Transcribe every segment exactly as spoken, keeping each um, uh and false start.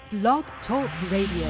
Blog Talk Radio.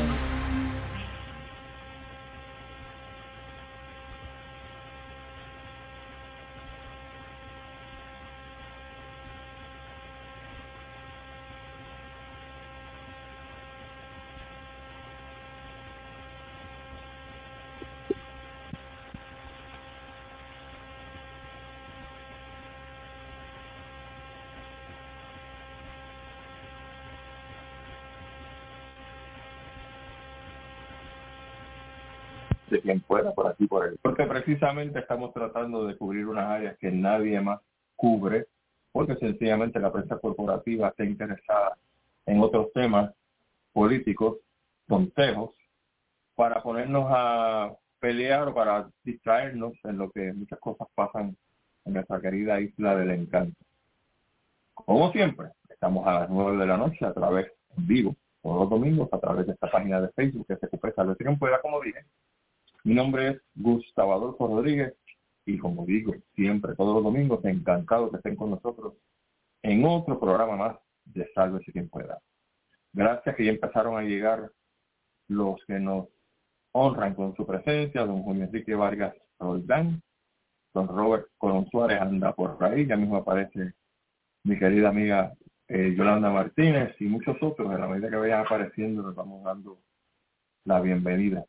De quien pueda, por aquí, por ahí. Porque precisamente estamos tratando de cubrir unas áreas que nadie más cubre, porque sencillamente la prensa corporativa está interesada en otros temas políticos, tonteros, para ponernos a pelear o para distraernos en lo que muchas cosas pasan en nuestra querida isla del encanto. Como siempre, estamos a las nueve de la noche a través, en vivo, todos los domingos, a través de esta página de Facebook que se ocupa de salud. Quien pueda, como dije. Mi nombre es Gustavo Adolfo Rodríguez y como digo, siempre, todos los domingos, encantado que estén con nosotros en otro programa más de Sálvese Quien Pueda. Gracias que ya empezaron a llegar los que nos honran con su presencia, don Julio Enrique Vargas Roldán, don Robert Colón Suárez anda por ahí, ya mismo aparece mi querida amiga eh, Yolanda Martínez y muchos otros. A la medida que vayan apareciendo nos vamos dando la bienvenida.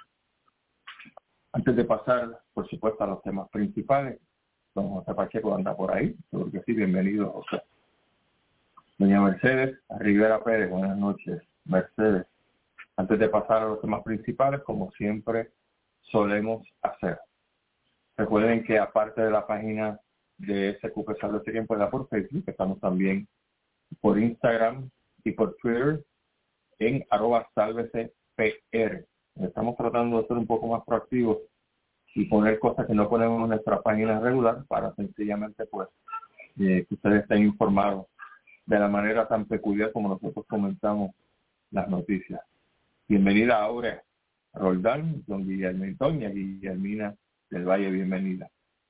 Antes de pasar, por supuesto, a los temas principales, don José Pacheco anda por ahí, seguro que sí, bienvenido, José. Doña Mercedes Rivera Pérez, buenas noches, Mercedes. Antes de pasar a los temas principales, como siempre solemos hacer, recuerden que aparte de la página de S Q P Sálvese Quien Pueda por Facebook, estamos también por Instagram y por Twitter en arroba sálvese P R. Estamos tratando de ser un poco más proactivos y poner cosas que no ponemos en nuestra página regular para sencillamente pues eh, que ustedes estén informados de la manera tan peculiar como nosotros comentamos las noticias. Bienvenida a Aurea Roldán, don Guillermo y doña Guillermina del Valle, bienvenida.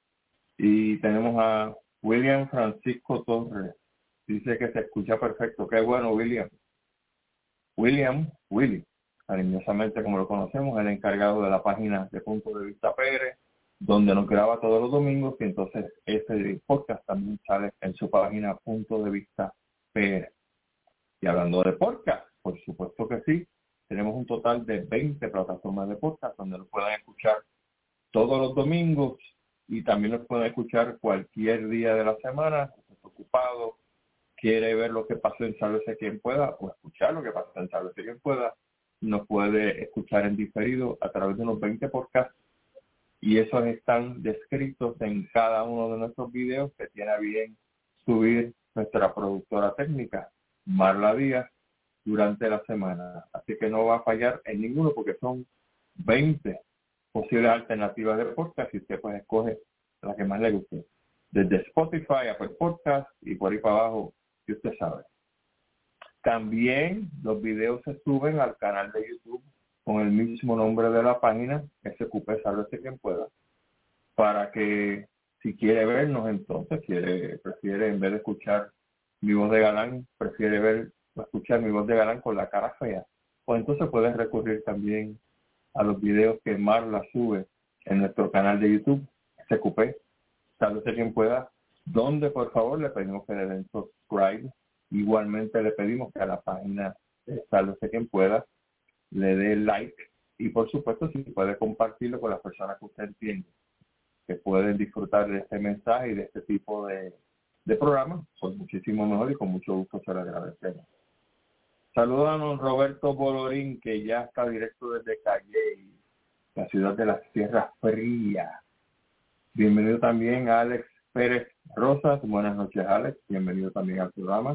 Y tenemos a William Francisco Torres, dice que se escucha perfecto. Qué bueno, William. William, Willy, cariñosamente como lo conocemos, el encargado de la página de Punto de Vista P R, donde nos graba todos los domingos, y entonces este podcast también sale en su página Punto de Vista P R. Y hablando de podcast, por supuesto que sí, tenemos un total de veinte plataformas de podcast donde nos puedan escuchar todos los domingos y también nos pueden escuchar cualquier día de la semana, si está ocupado, quiere ver lo que pasó en Sálvese Quien Pueda o escuchar lo que pasó en Sálvese Quien Pueda, nos puede escuchar en diferido a través de unos veinte podcasts y esos están descritos en cada uno de nuestros videos que tiene a bien subir nuestra productora técnica, Marla Díaz, durante la semana. Así que no va a fallar en ninguno porque son veinte posibles alternativas de podcast y usted pues escoge la que más le guste. Desde Spotify, Apple Podcast y por ahí para abajo, si usted sabe. También los videos se suben al canal de YouTube con el mismo nombre de la página, S Q P Sálvese Quien Pueda, para que si quiere vernos entonces, quiere prefiere en vez de escuchar mi voz de galán, prefiere ver o escuchar mi voz de galán con la cara fea, pues entonces puede recurrir también a los videos que Marla sube en nuestro canal de YouTube, S Q P Sálvese Quien Pueda, donde por favor le pedimos que le den subscribe. Igualmente le pedimos que a la página de Sálvese Quien Pueda le dé like y por supuesto si puede compartirlo con las personas que usted entiende que pueden disfrutar de este mensaje y de este tipo de, de programa, pues muchísimo mejor y con mucho gusto se lo agradecemos. Saludos a don Roberto Bolorín, que ya está directo desde Calle, la ciudad de las Sierras Frías. Bienvenido también a Alex Pérez Rosas. Buenas noches, Alex. Bienvenido también al programa.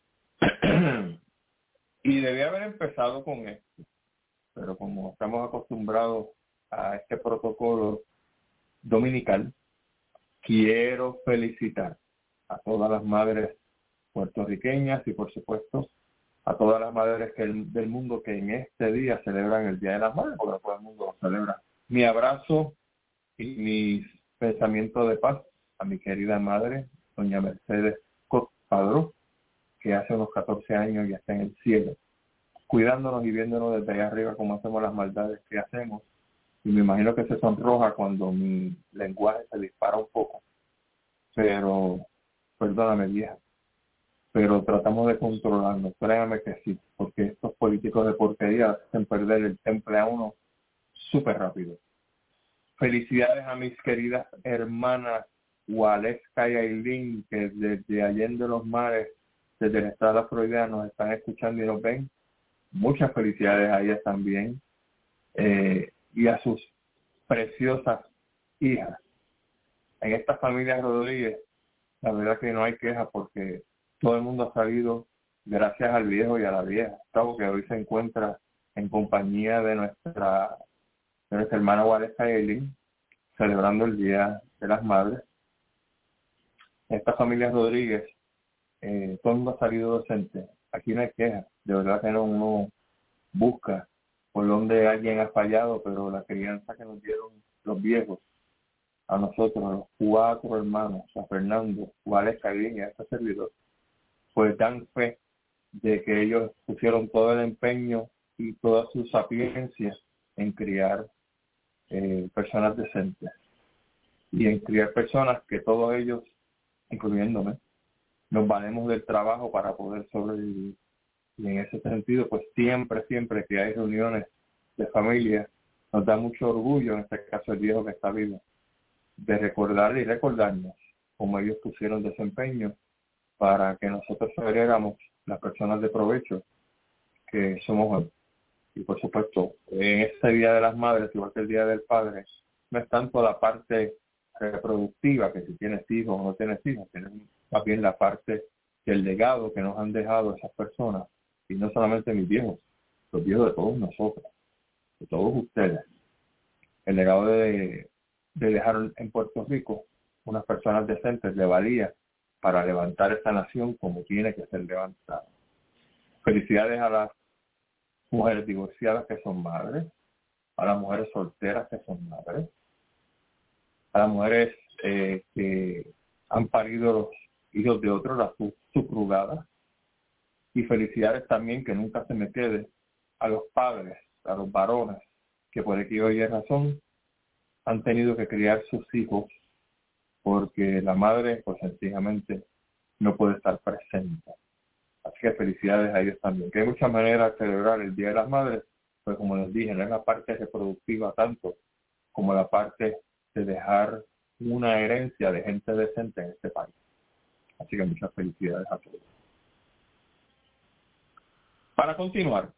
Y debía haber empezado con esto, pero como estamos acostumbrados a este protocolo dominical, quiero felicitar a todas las madres puertorriqueñas y por supuesto a todas las madres que el, del mundo que en este día celebran el Día de las Madres, porque todo el mundo lo celebra. Mi abrazo y mis pensamientos de paz a mi querida madre, doña Mercedes Padró, que hace unos catorce años ya está en el cielo. cuidándonos y viéndonos desde allá arriba cómo hacemos las maldades que hacemos. Y me imagino que se sonroja cuando mi lenguaje se dispara un poco. Pero, perdóname, vieja, pero tratamos de controlarnos. Créame que sí, porque estos políticos de porquería hacen perder el temple a uno súper rápido. Felicidades a mis queridas hermanas Waleska y Ailín, que desde Allende los Mares, desde el estado de la Florida, nos están escuchando y nos ven. Muchas felicidades a ellas también. Eh, y a sus preciosas hijas. En esta familia Rodríguez, la verdad que no hay queja porque todo el mundo ha salido gracias al viejo y a la vieja. Gustavo, que hoy se encuentra en compañía de nuestra, de nuestra hermana Waleska y Ailín, celebrando el Día de las Madres. Esta familia Rodríguez, eh, todo el mundo ha salido docente. Aquí no hay queja. De verdad que no, uno busca por donde alguien ha fallado, pero la crianza que nos dieron los viejos, a nosotros, a los cuatro hermanos, a Fernando, Waleska y Ailín y a este servidor, pues dan fe de que ellos pusieron todo el empeño y toda su sapiencia en criar eh, personas decentes y en criar personas que todos ellos, incluyéndome, nos valemos del trabajo para poder sobrevivir. Y en ese sentido, pues siempre, siempre que hay reuniones de familia, nos da mucho orgullo, en este caso el viejo que está vivo, de recordar y recordarnos cómo ellos pusieron desempeño para que nosotros fuéramos las personas de provecho que somos hoy. Y por supuesto, en este Día de las Madres, igual que el Día del Padre, no es tanto la parte reproductiva, que si tienes hijos o no tienes hijos, tienes más bien la parte del legado que nos han dejado esas personas, y no solamente mis viejos, los viejos de todos nosotros, de todos ustedes. El legado de, de dejar en Puerto Rico unas personas decentes de valía para levantar esta nación como tiene que ser levantada. Felicidades a las mujeres divorciadas que son madres, a las mujeres solteras que son madres, a las mujeres eh, que han parido los hijos de otros, las subrugadas, y felicidades también, que nunca se me quede, a los padres, a los varones, que por aquí hoy es razón, han tenido que criar sus hijos porque la madre, pues sencillamente, no puede estar presente. Así que felicidades a ellos también. Que hay muchas maneras de celebrar el Día de las Madres, pues como les dije, no es la parte reproductiva tanto como la parte de dejar una herencia de gente decente en este país. Así que muchas felicidades a todos. Para continuar,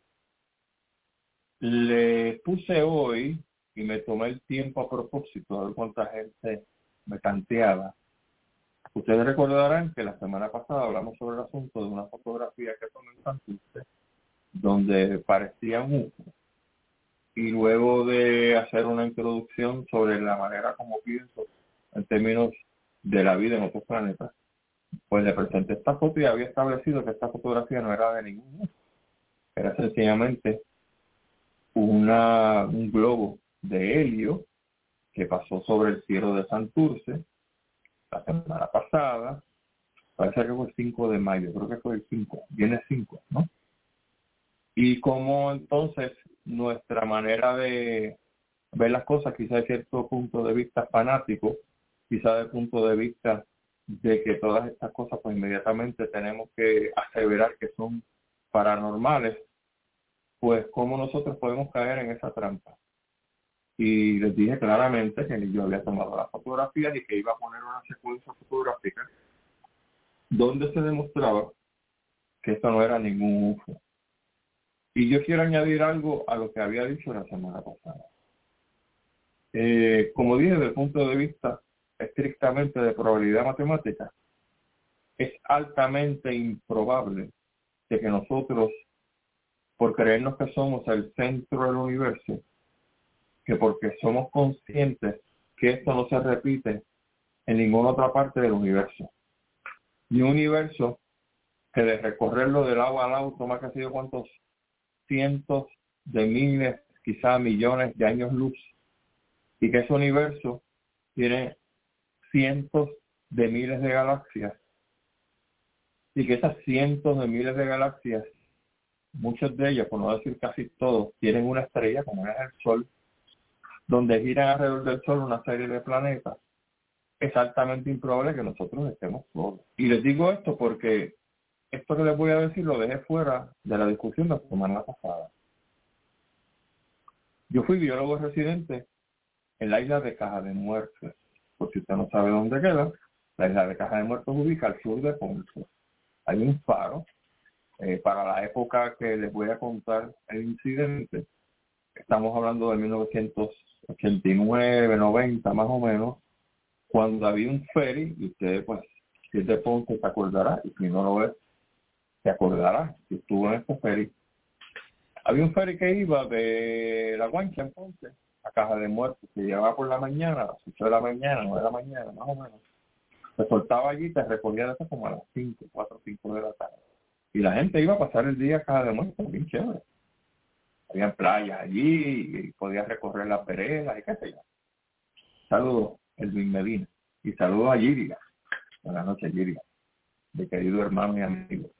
le puse hoy y me tomé el tiempo a propósito de ver cuánta gente me tanteaba. Ustedes recordarán que la semana pasada hablamos sobre el asunto de una fotografía que tomé en Santurce, donde parecía un U F O. Y luego de hacer una introducción sobre la manera como pienso en términos de la vida en otros planetas, pues le presenté esta foto y había establecido que esta fotografía no era de ningún U F O. Era sencillamente una, un globo de helio que pasó sobre el cielo de Santurce la semana pasada. Parece que fue el cinco de mayo, creo que fue el cinco, viene cinco, ¿no? Y como entonces nuestra manera de ver las cosas, quizá de cierto punto de vista fanático, quizá de punto de vista de que todas estas cosas pues inmediatamente tenemos que aseverar que son paranormales, pues cómo nosotros podemos caer en esa trampa. Y les dije claramente que yo había tomado las fotografías y que iba a poner una secuencia fotográfica donde se demostraba que esto no era ningún U F O. Y yo quiero añadir algo a lo que había dicho la semana pasada. Eh, como dije, desde el punto de vista estrictamente de probabilidad matemática, es altamente improbable de que nosotros, por creernos que somos el centro del universo, que porque somos conscientes que esto no se repite en ninguna otra parte del universo. Y un universo que de recorrerlo del agua al agua toma casi de cuántos cientos de miles, quizá millones de años luz, y que ese universo tiene cientos de miles de galaxias, y que esas cientos de miles de galaxias muchos de ellos, por no decir casi todos, tienen una estrella, como es el Sol, donde giran alrededor del Sol una serie de planetas. Es altamente improbable que nosotros estemos solos. Y les digo esto porque esto que les voy a decir lo dejé fuera de la discusión de la semana pasada. Yo fui biólogo residente en la isla de Caja de Muertos. Por si usted no sabe dónde queda, la isla de Caja de Muertos ubica al sur de Ponce. Hay un faro. Eh, para la época que les voy a contar el incidente, estamos hablando de mil novecientos ochenta y nueve, noventa más o menos, cuando había un ferry, y usted, pues, si es de Ponce, se acordará, y si no lo es, se acordará, si estuvo en este ferry. Había un ferry que iba de La Guancha en Ponce a Caja de Muertos, se llevaba por la mañana, a las ocho de la mañana, nueve de la mañana, más o menos. Se soltaba allí y te recogía de eso como a las cinco, cuatro o cinco de la tarde. Y la gente iba a pasar el día a Caja de Muertos, bien chévere. Había playas allí, y podías recorrer las veredas y qué sé yo. Saludos, Edwin Medina. Y saludos a Yiria. Buenas noches, Yiria. De querido hermano y amigo.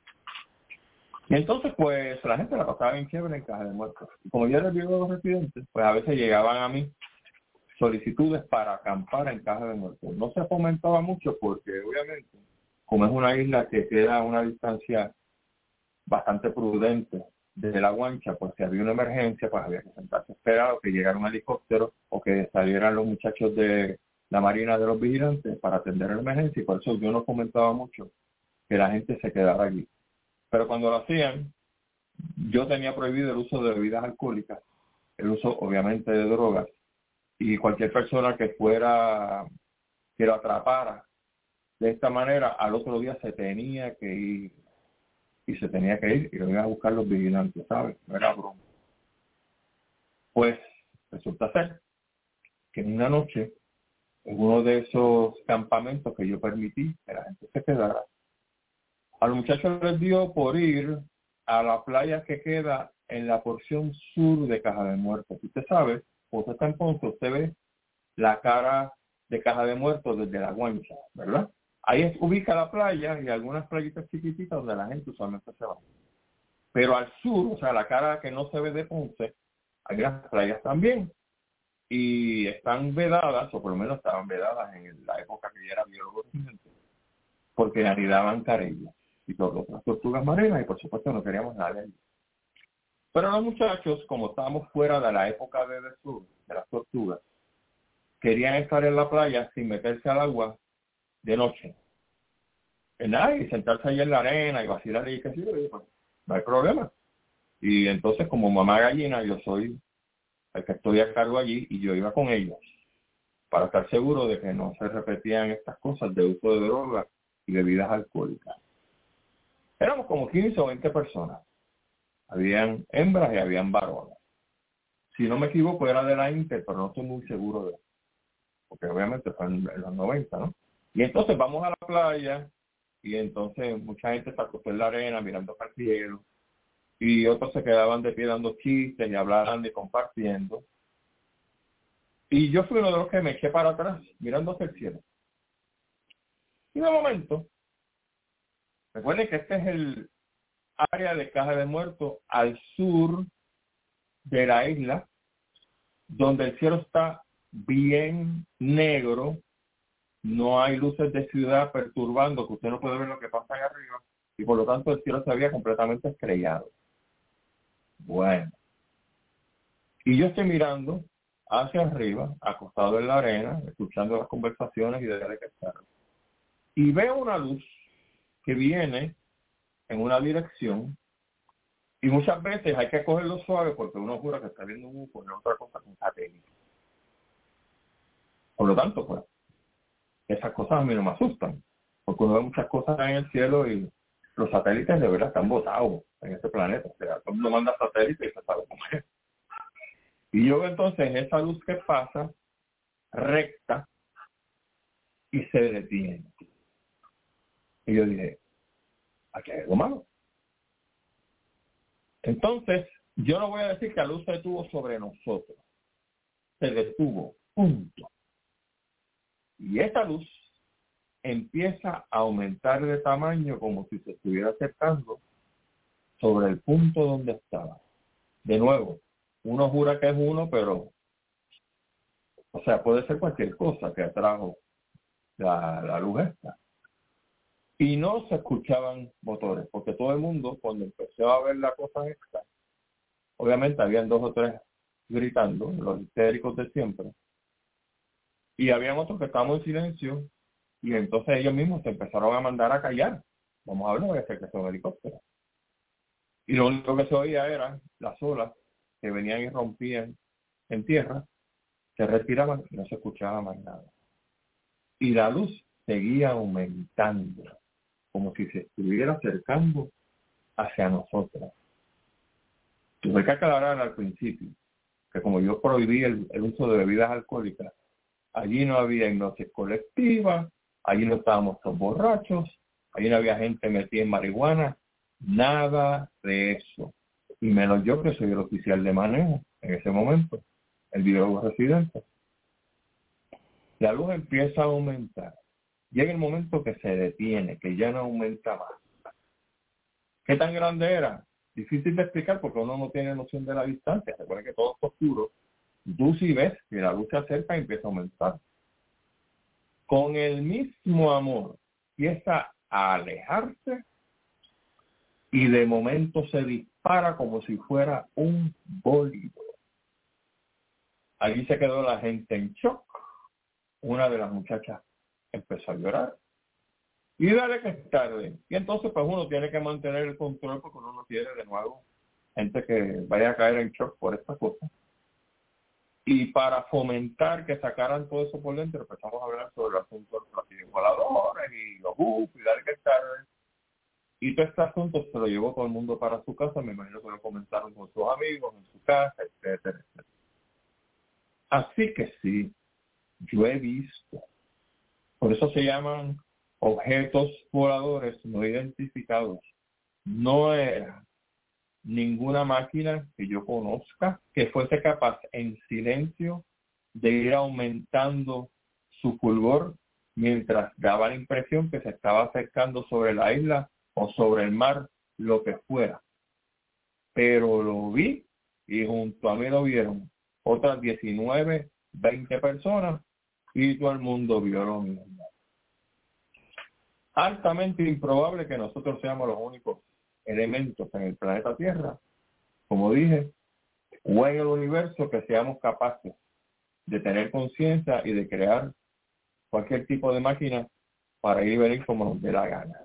Y entonces, pues, la gente la pasaba bien chévere en Caja de Muertos. Y como yo les digo a los residentes, pues a veces llegaban a mí solicitudes para acampar en Caja de Muertos. No se fomentaba mucho porque, obviamente, como es una isla que queda a una distancia bastante prudente desde La Guancha, pues si había una emergencia, pues había que sentarse a esperar o que llegara un helicóptero o que salieran los muchachos de la Marina de los Vigilantes para atender la emergencia, y por eso yo no comentaba mucho que la gente se quedara allí. Pero cuando lo hacían, yo tenía prohibido el uso de bebidas alcohólicas, el uso obviamente de drogas, y cualquier persona que fuera, que lo atrapara de esta manera, al otro día se tenía que ir, y se tenía que ir, y lo iban a buscar los vigilantes, ¿sabes? No era broma. Pues resulta ser que en una noche, en uno de esos campamentos que yo permití que la gente se quedara, a los muchachos les dio por ir a la playa que queda en la porción sur de Caja de Muertos. Usted sabe, cuando usted está en Ponce, usted ve la cara de Caja de Muertos desde La Guancha, ¿verdad? Ahí es, ubica la playa y algunas playitas chiquititas donde la gente usualmente se va. Pero al sur, o sea, la cara que no se ve de Ponce, hay las playas también. Y están vedadas, o por lo menos estaban vedadas en la época que yo era biólogo residente, porque anidaban careyas y todas las tortugas marinas, y por supuesto no queríamos nada de ellos. Pero los muchachos, como estábamos fuera de la época de desur, de las tortugas, querían estar en la playa sin meterse al agua de noche. ¿Verdad? Y sentarse ahí en la arena y vacilar y qué sé yo, y pues, no hay problema. Y entonces, como mamá gallina, yo soy el que estoy a cargo allí, y yo iba con ellos para estar seguro de que no se repetían estas cosas de uso de drogas y bebidas alcohólicas. Éramos como quince o veinte personas. Habían hembras y habían varones. Si no me equivoco, era de la Inter, pero no estoy muy seguro de eso, porque obviamente fue en, en los noventa, ¿no? Y entonces vamos a la playa, y entonces mucha gente se acostó en la arena mirando para el cielo, y otros se quedaban de pie dando chistes y hablando y compartiendo. Y yo fui uno de los que me eché para atrás, mirando hacia el cielo. Y de momento, recuerden que este es el área de Caja de Muertos al sur de la isla, donde el cielo está bien negro, no hay luces de ciudad perturbando, que usted no puede ver lo que pasa ahí arriba, y por lo tanto el cielo se veía completamente estrellado. Bueno, y yo estoy mirando hacia arriba, acostado en la arena, escuchando las conversaciones y desde que estar. Y veo una luz que viene en una dirección, y muchas veces hay que cogerlo suave porque uno jura que está viendo un U F O, no otra cosa que un satélite. Por lo tanto, pues, esas cosas a mí no me asustan, porque uno ve muchas cosas en el cielo y los satélites de verdad están botados en este planeta. O sea, todo el mundo manda satélites y se sabe cómo es. Y yo veo entonces esa luz que pasa recta y se detiene. Y yo dije, aquí hay algo malo. Entonces, yo no voy a decir que la luz se detuvo sobre nosotros. Se detuvo, punto. Y esa luz empieza a aumentar de tamaño como si se estuviera acercando sobre el punto donde estaba. De nuevo, uno jura que es uno, pero, o sea, puede ser cualquier cosa que atrajo la, la luz esta. Y no se escuchaban motores, porque todo el mundo, cuando empezó a ver la cosa esta, obviamente habían dos o tres gritando, los histéricos de siempre, y habían otros que estaban en silencio, y entonces ellos mismos se empezaron a mandar a callar. Vamos a hablar de que son helicópteros. Y lo único que se oía era las olas que venían y rompían en tierra, se retiraban y no se escuchaba más nada. Y la luz seguía aumentando, como si se estuviera acercando hacia nosotros. Tuve que aclarar al principio que como yo prohibí el, el uso de bebidas alcohólicas, allí no había hipnosis colectiva, allí no estábamos todos borrachos, allí no había gente metida en marihuana, nada de eso. Y menos yo, que soy el oficial de manejo en ese momento, el biólogo residente. La luz empieza a aumentar. Llega el momento que se detiene, que ya no aumenta más. ¿Qué tan grande era? Difícil de explicar porque uno no tiene noción de la distancia. Recuerda que todo está oscuro. Tú sí ves que la luz se acerca y empieza a aumentar. Con el mismo amor empieza a alejarse y de momento se dispara como si fuera un bólido. Allí se quedó la gente en shock. Una de las muchachas empezó a llorar. Y dale que es tarde. Y entonces pues uno tiene que mantener el control porque uno no quiere de nuevo gente que vaya a caer en shock por esta cosa. Y para fomentar que sacaran todo eso por dentro, empezamos a hablar sobre el asunto de los platillos voladores y los U F y dale que es tarde. Y todo este asunto se lo llevó todo el mundo para su casa. Me imagino que lo comentaron con sus amigos, en su casa, etcétera, etcétera. Así que sí, yo he visto. Por eso se llaman objetos voladores no identificados. No era ninguna máquina que yo conozca que fuese capaz en silencio de ir aumentando su fulgor mientras daba la impresión que se estaba acercando sobre la isla o sobre el mar, lo que fuera. Pero lo vi y junto a mí lo vieron otras diecinueve, veinte personas y todo el mundo vio lo mismo. Altamente improbable que nosotros seamos los únicos elementos en el planeta Tierra, como dije, o en el universo que seamos capaces de tener conciencia y de crear cualquier tipo de máquina para ir y venir como nos dé la gana.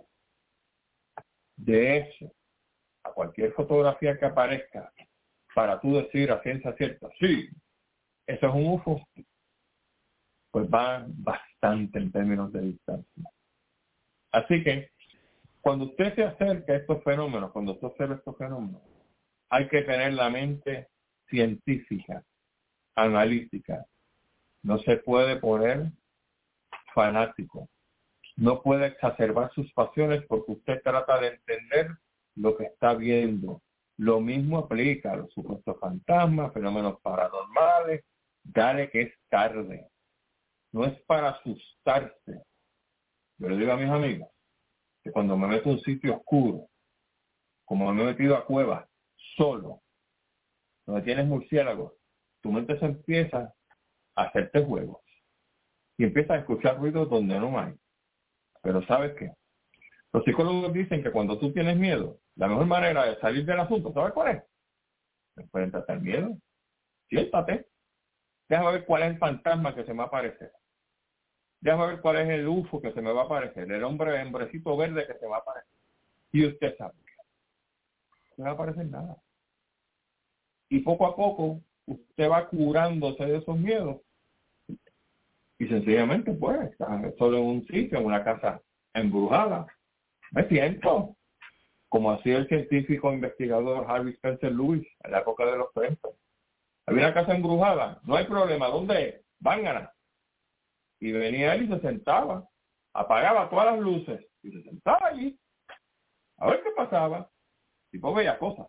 De eso, a cualquier fotografía que aparezca, para tú decir a ciencia cierta, sí, eso es un U F O, pues va bastante en términos de distancia. Así que, cuando usted se acerca a estos fenómenos, cuando usted observa estos fenómenos, hay que tener la mente científica, analítica. No se puede poner fanático. No puede exacerbar sus pasiones porque usted trata de entender lo que está viendo. Lo mismo aplica a los supuestos fantasmas, fenómenos paranormales. Dale que es tarde. No es para asustarse. Yo le digo a mis amigos que cuando me meto a un sitio oscuro, como me he metido a cuevas, solo, donde tienes murciélagos, tu mente se empieza a hacerte juegos y empiezas a escuchar ruidos donde no hay. Pero ¿sabes qué? Los psicólogos dicen que cuando tú tienes miedo, la mejor manera de salir del asunto, ¿sabes cuál es? Enfréntate al miedo. Siéntate. Déjame ver cuál es el fantasma que se me va a aparecer. Déjame ver cuál es el U F O que se me va a aparecer, el hombre, el hombrecito verde que se va a aparecer. Y usted sabe que no va a aparecer nada. Y poco a poco usted va curándose de esos miedos. Y sencillamente, pues, está solo en un sitio, en una casa embrujada. Me siento como hacía el científico investigador Harvey Spencer Lewis en la época de los treinta. Había una casa embrujada, no hay problema, ¿dónde es? Vángana. Y venía él y se sentaba, apagaba todas las luces y se sentaba allí a ver qué pasaba. Y pues veía cosas.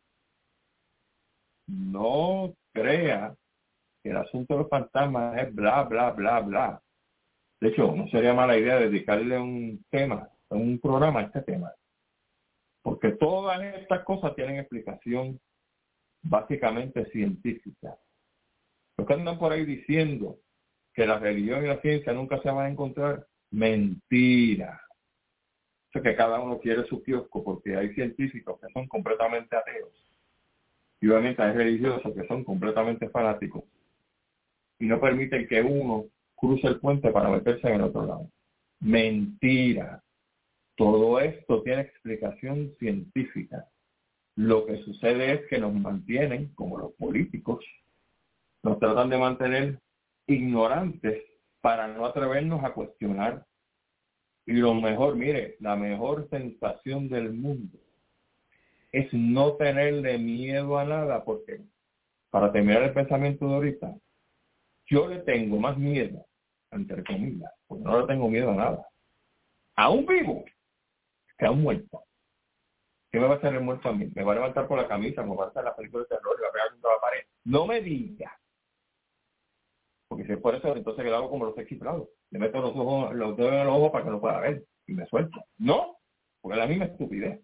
No crea que el asunto de los fantasmas es bla, bla, bla, bla. De hecho, no sería mala idea dedicarle un tema, un programa a este tema. Porque todas estas cosas tienen explicación básicamente científica. Los que andan por ahí diciendo que la religión y la ciencia nunca se van a encontrar, mentira. O sea, que cada uno quiere su kiosco, porque hay científicos que son completamente ateos. Y obviamente hay religiosos que son completamente fanáticos y no permiten que uno cruce el puente para meterse en el otro lado. Mentira. Todo esto tiene explicación científica. Lo que sucede es que nos mantienen, como los políticos, nos tratan de mantener ignorantes para no atrevernos a cuestionar. Y lo mejor, mire, la mejor sensación del mundo es no tenerle miedo a nada, porque, para terminar el pensamiento de ahorita, yo le tengo más miedo, entre comillas, porque no le tengo miedo a nada, a un vivo que a un muerto. ¿Qué me va a hacer el muerto a mí? Me va a levantar por la camisa, me va a hacer la película de terror y va a pegar contra la pared. No me diga. Porque si es por eso, entonces lo hago como los equiplados. Le meto los ojos, los dedos en los ojos para que no pueda ver y me suelto. No, porque es la misma estupidez.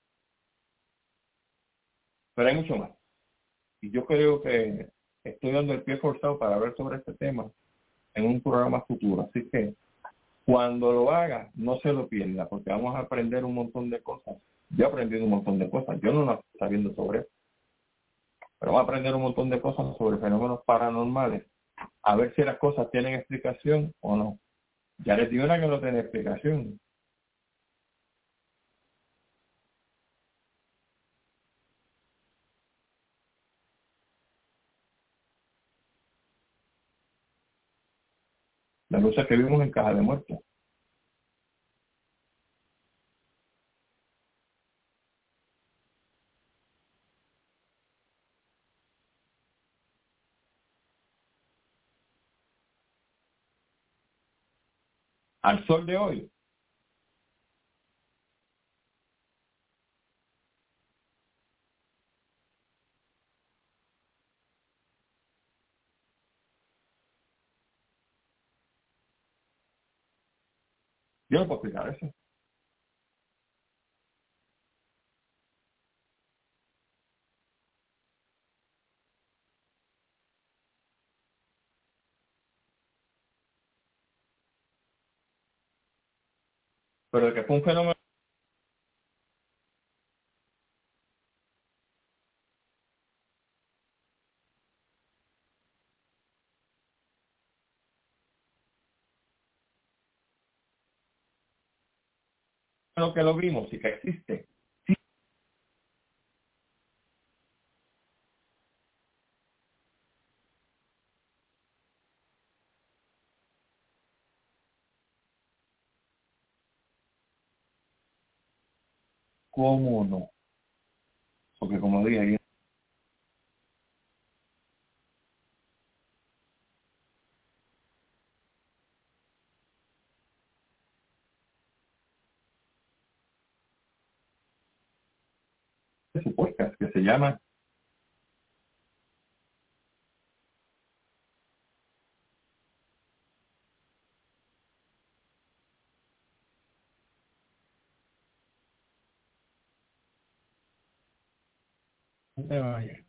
Pero hay mucho más. Y yo creo que estoy dando el pie forzado para hablar sobre este tema en un programa futuro. Así que cuando lo haga, no se lo pierda, porque vamos a aprender un montón de cosas. Yo he aprendido un montón de cosas. Yo no las estoy sabiendo sobre eso. Pero vamos a aprender un montón de cosas sobre fenómenos paranormales. A ver si las cosas tienen explicación o no. Ya les digo una que no tiene explicación. Las luces que vimos en Caja de Muertos. Al sol de hoy, yo no puedo explicar eso. Pero de que fue un fenómeno que lo vimos y que existe, ¿cómo no? Porque como dije, ahí en su podcast que se llama No te vayas.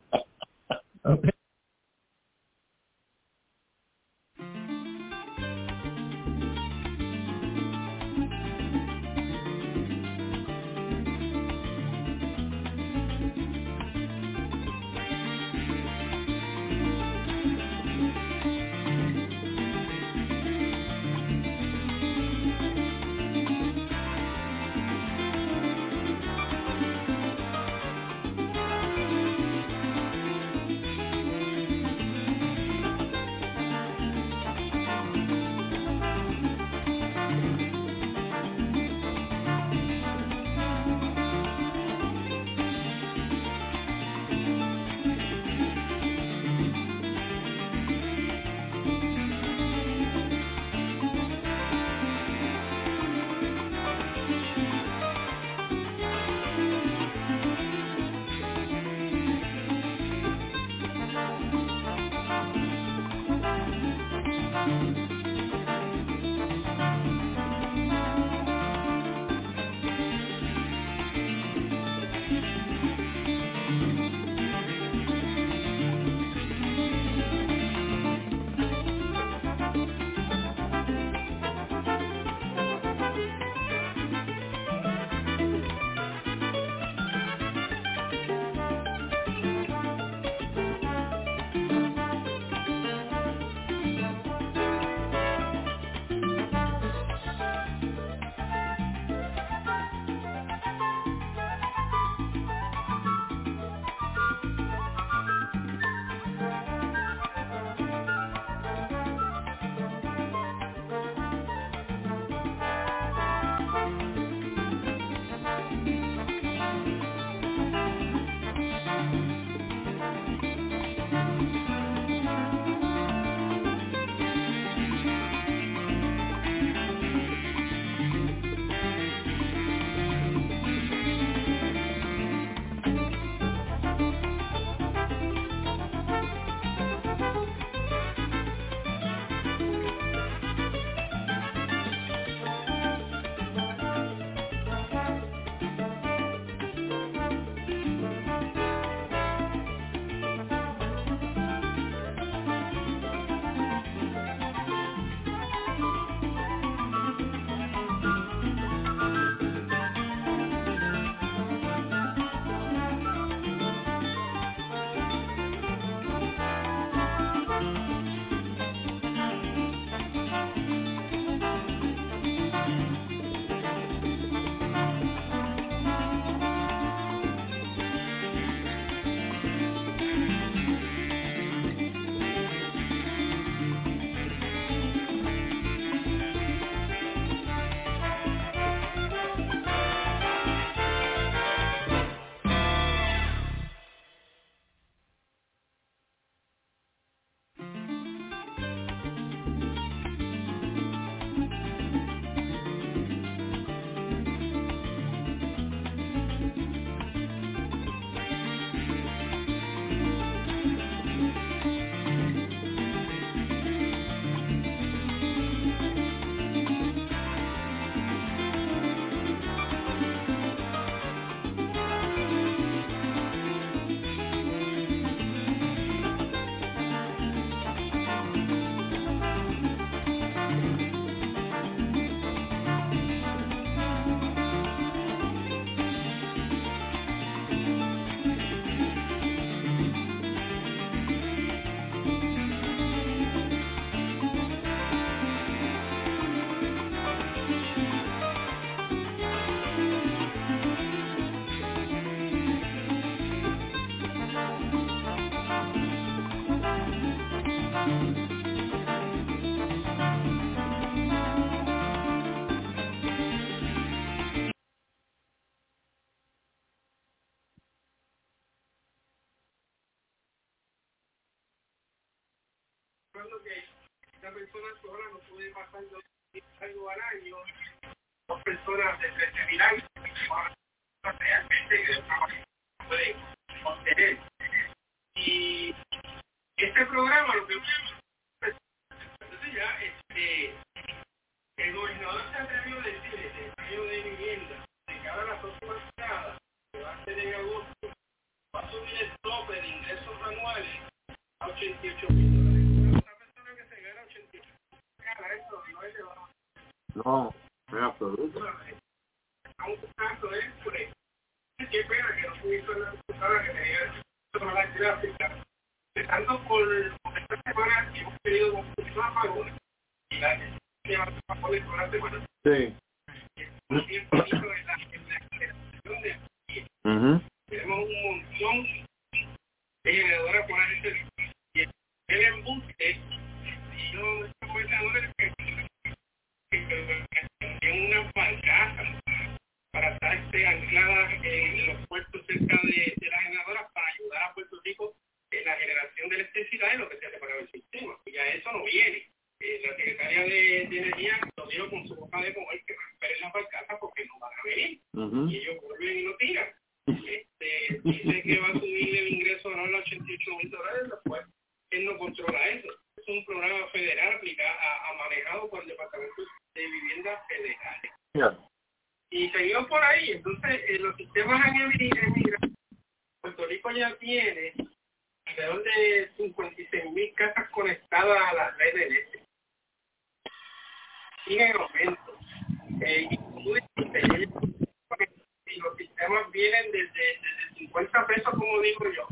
hablando que una persona sola no puede pasar dos algo al año, dos personas de trece mil años, realmente que no pueden obtener. Y este programa, lo que entonces ya, este, el gobernador se atrevió a decir, el secretario de vivienda, de que ahora la próxima entrada, que va a ser en agosto, va a subir el tope de ingresos anuales a ochenta y ocho mil dólares. Una persona que se gana ochenta y ocho mil dólares, eso no es elevado. No, en absoluto. A un caso es, pues, qué pena que no pudiste la persona que tenía toda la gráfica. Empezando por esta semana que hemos querido construir una pagona y la que va a poner por la semana. Sí. Es bien bonito en la generación de aquí. Uh-huh. Tenemos un montón de generadoras por ahí servicio. Y el embuste, y yo, estos generadores que tienen una barcaza para estar este, ancladas en los puertos cerca de, de las generadoras para ayudar a Puerto Rico en la generación de electricidad y lo que se hace para el sistema. Y ya eso no viene. Eh, la secretaria de, de Energía lo dijo con su boca de mover que van a esperar las barcazas porque no van a venir. Uh-huh. Y ellos vuelven y lo tiran. Este, dice que va a subir el ingreso anual a ochenta y ocho mil dólares, después él no controla eso. Es un programa federal aplicado, a, a manejado por el Departamento de Vivienda Federal. Yeah. Y seguimos por ahí. Entonces, eh, los sistemas en emigración, Puerto Rico ya tiene alrededor de cincuenta y seis mil casas conectadas a la red eléctrica. Sigue en aumento. Eh, y como tú dijiste, y los sistemas vienen desde, desde cincuenta pesos, como digo yo,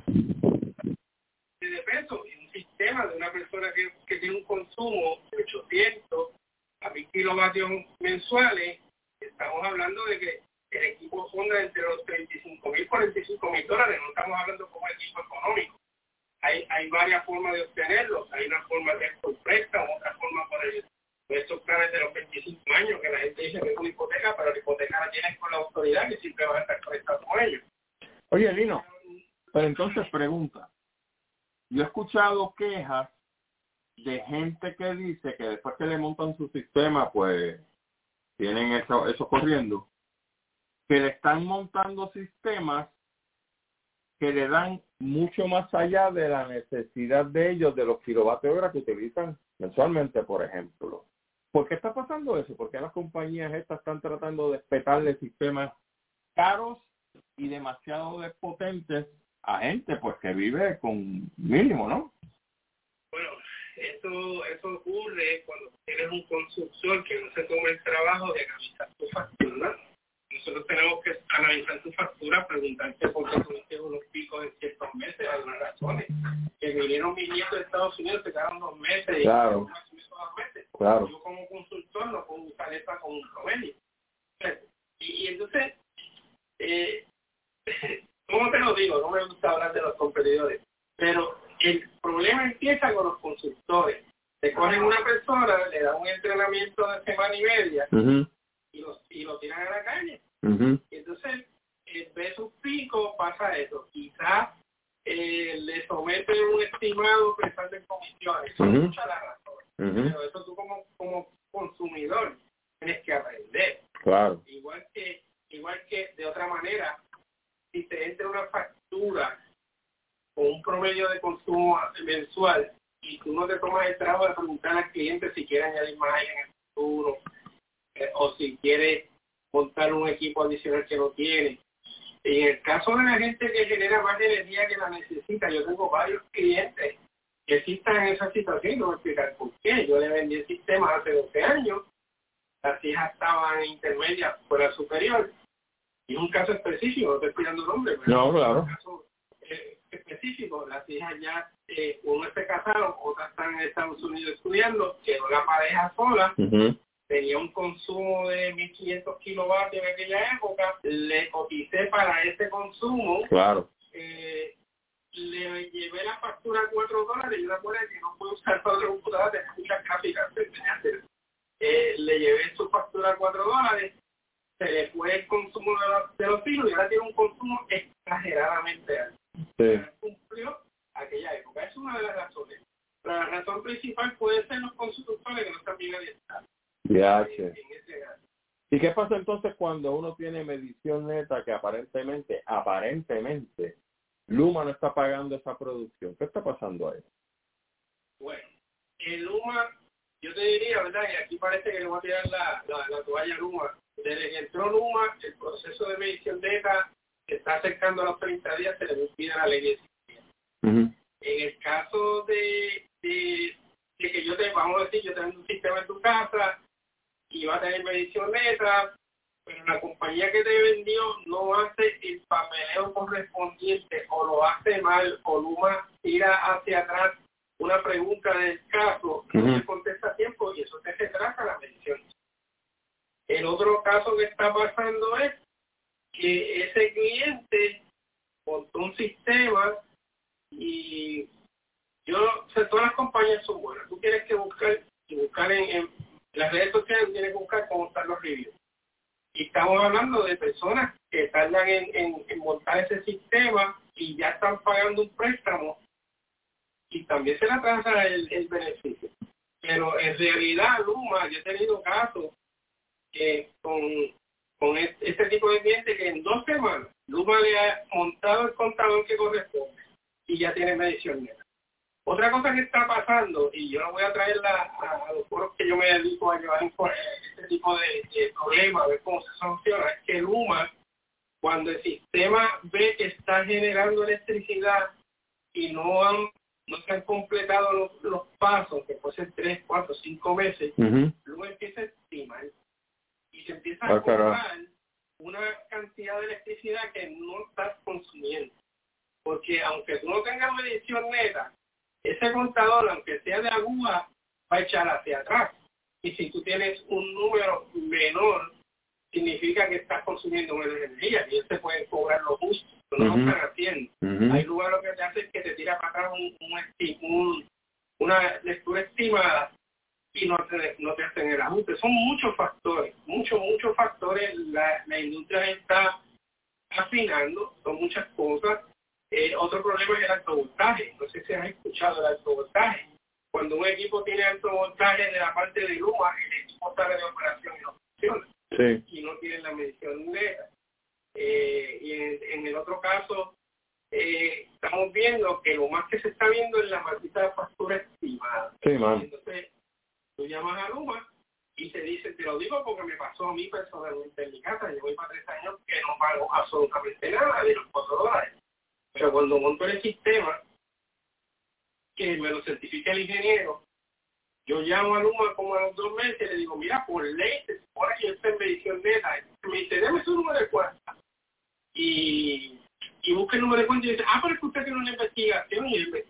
de pesos, y un sistema de una persona que, que tiene un consumo de ochocientos a mil kilovatios mensuales. Estamos hablando de que el equipo fonda entre los treinta y cinco mil y cuarenta y cinco mil dólares. No estamos hablando como equipo económico. Hay, hay varias formas de obtenerlos. Hay una forma de por préstamo, otra forma por, el, por estos planes de los veinticinco años, que la gente dice que es una hipoteca, pero la hipoteca la tienes con la autoridad que siempre va a estar conectado con ellos. Oye, Lino, pero entonces pregunta. Yo he escuchado quejas de gente que dice que después que le montan su sistema, pues tienen eso, eso corriendo, que le están montando sistemas que le dan mucho más allá de la necesidad de ellos, de los kilovatios hora que utilizan mensualmente, por ejemplo. ¿Por qué está pasando eso? ¿Por qué las compañías estas están tratando de espetarle sistemas caros y demasiado potentes a gente pues que vive con mínimo, ¿no? Bueno, esto, eso ocurre cuando tienes un consultor que no se toma el trabajo de analizar tu factura. Nosotros tenemos que analizar tu factura, preguntarte por qué tuviste unos picos en ciertos meses, algunas razones. Que vinieron mis nietos de Estados Unidos, se quedaron dos meses claro. y dos meses. Claro. Yo como consultor no puedo usar esa como un promedio. Y, y entonces, eh, ¿cómo te lo digo? No me gusta hablar de los competidores, pero el problema empieza con los consultores. Te cogen una persona, le dan un entrenamiento de semana y media, uh-huh. y, los, y lo tiran a la calle. Uh-huh. Y entonces, en vez de sus picos, pasa eso. Quizás eh, le someten un estimado pensando en comisiones. Son uh-huh. muchas las razones. Uh-huh. Pero eso tú como, como consumidor tienes que aprender. Claro. Igual que, igual que de otra manera, si te entra una factura con un promedio de consumo mensual y tú no te tomas el trabajo de preguntar al cliente si quiere añadir más en el futuro eh, o si quiere montar un equipo adicional que no tiene. En el caso de la gente que genera más energía que la necesita, yo tengo varios clientes que sí están en esa situación y no voy a explicar por qué. Yo le vendí el sistema hace doce años, las hijas estaban intermedias fuera superior. Y un caso específico, no te estoy dando nombre, pero no, claro. Un caso eh, específico, las hijas ya, eh, uno se casaron, otras están en Estados Unidos estudiando, quedó la pareja sola, uh-huh. tenía un consumo de mil quinientos kilovatios en aquella época, le coticé para ese consumo, claro. eh, le llevé la factura a cuatro dólares, yo me acuerdo que no puedo usar para otra computadora, tenía muchas gráficas, eh, le llevé su factura a cuatro dólares, se le fue el consumo de los, de los hijos y ahora tiene un consumo exageradamente alto. Sí. Cumplió aquella época. Es una de las razones. La la razón principal puede ser los constructores que no están bien orientados. Ya, en, en ese caso. ¿Y qué pasa entonces cuando uno tiene medición neta que aparentemente, aparentemente, Luma no está pagando esa producción? ¿Qué está pasando ahí? Bueno, el Luma, yo te diría, ¿verdad? Y aquí parece que le voy a tirar la, la, la toalla a Luma. Desde que entró Luma, el proceso de medición neta se está acercando a los treinta días, se le impide la ley de uh-huh. En el caso de, de, de que yo te, vamos a decir, yo tengo un sistema en tu casa y va a tener medición neta, pero la compañía que te vendió no hace el papeleo correspondiente o lo hace mal o Luma tira hacia atrás una pregunta del caso, no uh-huh. se contesta a tiempo y eso te retrasa la medición. El otro caso que está pasando es que ese cliente montó un sistema y yo, o sea, todas las compañías son buenas. Tú tienes que buscar, y buscar en, en las redes sociales, tienes que buscar cómo están los reviews. Y estamos hablando de personas que tardan en, en, en montar ese sistema y ya están pagando un préstamo y también se le atrasa el, el beneficio. Pero en realidad, Luma, yo he tenido casos que con, con este, este tipo de cliente que en dos semanas Luma le ha montado el contador que corresponde y ya tiene medición neta. Otra cosa que está pasando, y yo la voy a traer la, a, a los foros que yo me dedico a llevar este tipo de, de problemas, a ver cómo se soluciona, es que Luma, cuando el sistema ve que está generando electricidad y no han no se han completado los, los pasos, que pueden ser tres, cuatro, cinco meses, uh-huh. Luma empieza a estimar y se empieza a cobrar una cantidad de electricidad que no estás consumiendo. Porque aunque tú no tengas medición neta, ese contador, aunque sea de aguja, va a echar hacia atrás. Y si tú tienes un número menor, significa que estás consumiendo menos energía y ellos te pueden cobrar lo justo. No uh-huh. lo están haciendo. Uh-huh. Hay lugares lo que te hace es que te tira para atrás un, un, un, una lectura estimada y no te, no te hacen el ajuste. Son muchos factores, muchos, muchos factores. La, la industria está afinando, son muchas cosas. Eh, otro problema es el alto voltaje. No sé si has escuchado el alto voltaje. Cuando un equipo tiene alto voltaje de la parte de Luma, el equipo sale de operación y no funciona. Sí. Y no tiene la medición neta. Eh, y en, en el otro caso, eh, estamos viendo que lo más que se está viendo es la maldita factura estimada. Sí, man. Entonces, tú llamas a Luma y te dice, te lo digo porque me pasó a mí personalmente en mi casa. Yo voy para tres años que no pago absolutamente nada de los cuatro dólares. Pero cuando monto el sistema, que me lo certifica el ingeniero, yo llamo a Luma como a los dos meses y le digo, mira, por ley, se supone que yo estoy en medición neta. Me dice, dame su número de cuenta. Y, y busca el número de cuenta y dice, ah, pero es que usted tiene una investigación y él me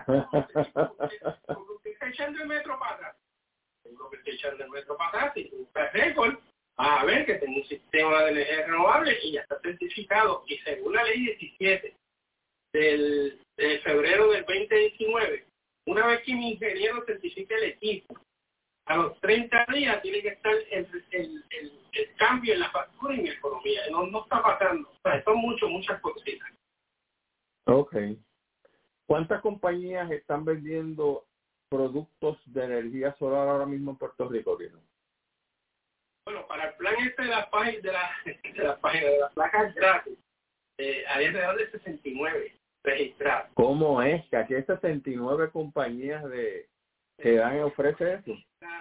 porque usted está echando el metro para atrás. Tengo que estoy echando el metro para atrás y busca el récord a ver que tengo un sistema de energía renovable y ya está certificado. Y según la ley diecisiete del, de febrero del veinte diecinueve, una vez que mi ingeniero certifique el equipo, a los treinta días tiene que estar el, el, el, el cambio en la factura y en la economía. No, no está pasando. O sea, son muchas, muchas cositas. Ok. ¿Cuántas compañías están vendiendo productos de energía solar ahora mismo en Puerto Rico, Dino? Bueno, para el plan este de las páginas de la, de las páginas de las placas gratis, eh, hay alrededor de sesenta y nueve registradas. ¿Cómo es que aquí hay sesenta y nueve compañías de que dan y ofrece eso?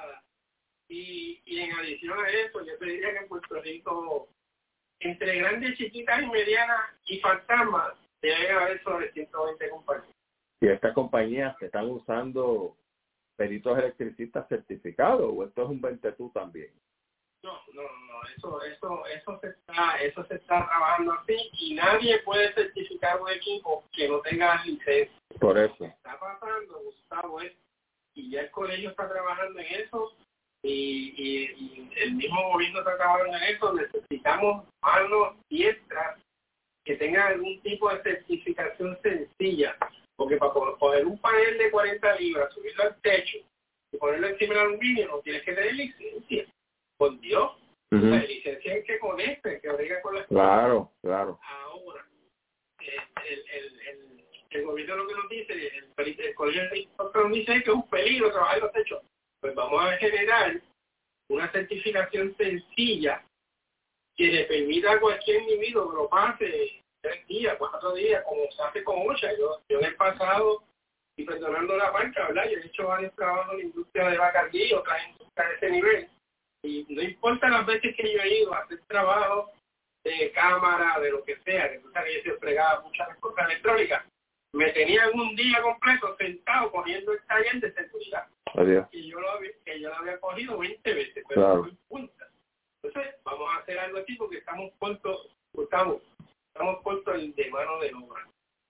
Y, y en adición a eso, yo te diría que en Puerto Rico, entre grandes, chiquitas y medianas y fantasmas, debe haber sobre ciento veinte compañías. ¿Y estas compañías que están usando peritos electricistas certificados o esto es un ventetú también? No, no, no, eso, eso, eso se está, eso se está trabajando así y nadie puede certificar un equipo que no tenga licencia. Por eso. Lo que está pasando, Gustavo, es y ya el colegio está trabajando en eso y, y, y el mismo gobierno está trabajando en eso. Necesitamos manos diestras que tengan algún tipo de certificación sencilla, porque para poner un panel de cuarenta libras, subirlo al techo y ponerlo encima del aluminio, no tienes que tener licencia. Por Dios, uh-huh. La licencia es que conecte, que obliga con la Claro, claro. Ahora, el, el, el, el, el gobierno lo que nos dice, el, el colegio de inspectores nos dice que es un peligro trabajar en los techos. Pues vamos a generar una certificación sencilla que le permita a cualquier individuo que lo pase tres días, cuatro días, como se hace con OSHA. Yo, yo en el pasado, y perdonando la marca, ¿verdad? Yo he hecho varios trabajos en la industria de Bacardí, otras industrias de ese nivel. Y no importa las veces que yo he ido a hacer trabajo de cámara, de lo que sea, que tú sabes que yo se fregaba muchas cosas electrónicas, me tenían un día completo sentado cogiendo el taller de seguridad. Adiós. Que yo lo había, que yo lo había cogido veinte veces, pero claro. no fue punta. Entonces, vamos a hacer algo así porque estamos cortos, estamos, estamos cortos de mano de obra.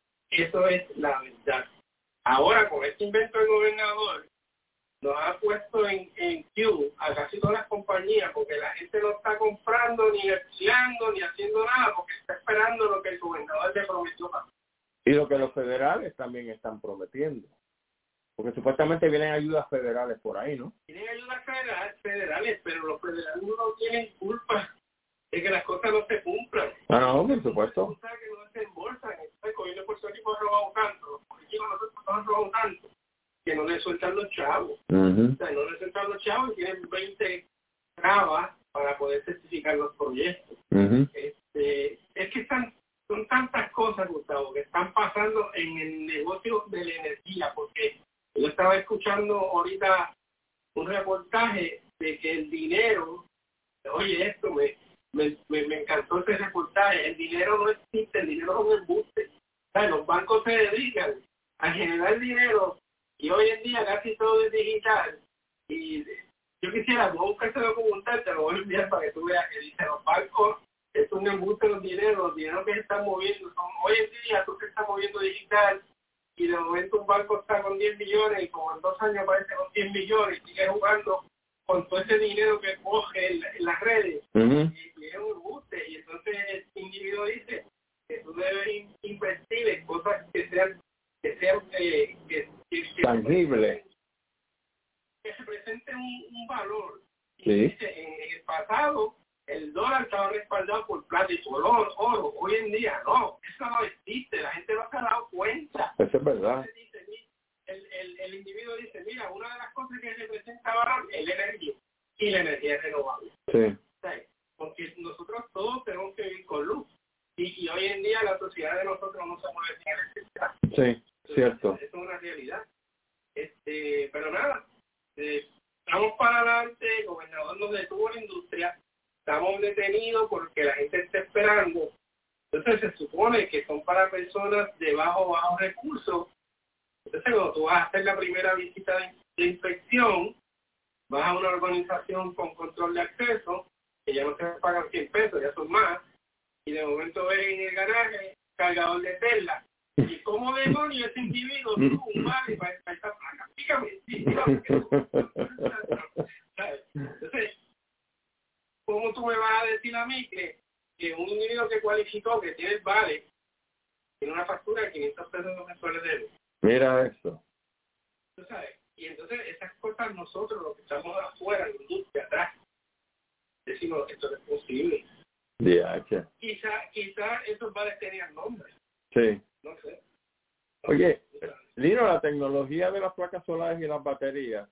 Eso es la verdad. Ahora, con este invento del gobernador, nos ha puesto en, en queue a casi todas las compañías porque la gente no está comprando, ni estudiando, ni haciendo nada porque está esperando lo que el gobernador le prometió. Y lo que los federales también están prometiendo. Porque supuestamente vienen ayudas federales por ahí, ¿no? Tienen ayudas federales, federales, pero los federales no tienen culpa de que las cosas no se cumplan. Ah, no, por supuesto. Que no se embolsan. El gobierno de Puerto Rico ha robado tanto, los políticos nosotros han robado tanto, que no le sueltan los chavos. Uh-huh. O sea, no le sueltan los chavos y tienen veinte trabas para poder certificar los proyectos. Uh-huh. Este, es que están, son tantas cosas, Gustavo, que están pasando en el negocio de la energía, porque yo estaba escuchando ahorita un reportaje de que el dinero, oye esto, me, me, me, me encantó ese reportaje, el dinero no existe, el dinero es un embuste. O sea, los bancos se dedican a generar dinero y hoy en día casi todo es digital. Y yo quisiera, voy a buscar ese documental, te lo voy a enviar para que tú veas que dice, los bancos es un embuste de los dineros, los dineros que se están moviendo, son, hoy en día tú te estás moviendo digital, y de momento un banco está con diez millones y como en dos años aparece con cien millones y sigue jugando con todo ese dinero que coge en, en las redes. Uh-huh. y, y es un embuste. Y entonces el individuo dice que tú debes in, invertir en cosas que sean, que sean eh, que, que, que tangibles. Que representen un, un valor. Sí. Y dice, en, en el pasado el dólar estaba respaldado por plata y por oro, oro. Hoy en día no, eso no existe, la gente no se ha dado cuenta. Eso es verdad. Dice, el, el, el individuo dice, mira, una de las cosas que representa valor es la energía, y la energía es renovable. Sí. ¿Sabes? Porque nosotros todos tenemos que vivir con luz, y, y hoy en día la sociedad de nosotros no se mueve sin electricidad. Sí, entonces, cierto. Eso es una realidad. Este, pero nada, eh, estamos para adelante, el gobernador nos detuvo la industria, estamos detenidos porque la gente está esperando. Entonces se supone que son para personas de bajo bajo recursos. Entonces cuando tú vas a hacer la primera visita de, de inspección, vas a una organización con control de acceso, que ya no se pagan cien pesos, ya son más, y de momento ves en el garaje cargador de Tesla. ¿Y cómo demonios ese individuo tuvo un vale para esta placa? Dígame, dígame. Entonces, ¿cómo tú me vas a decir a mí que, que un individuo que cualificó, que tiene el vale, tiene una factura de quinientos pesos mensuales de luz? Mira eso. ¿Tú sabes? Y entonces esas cosas nosotros, los que estamos afuera, en la industria, atrás, decimos, esto no es posible. Yeah, yeah. Quizá, quizá esos vales tenían nombre. Sí. No sé. Oye, Lino, la tecnología de las placas solares y las baterías,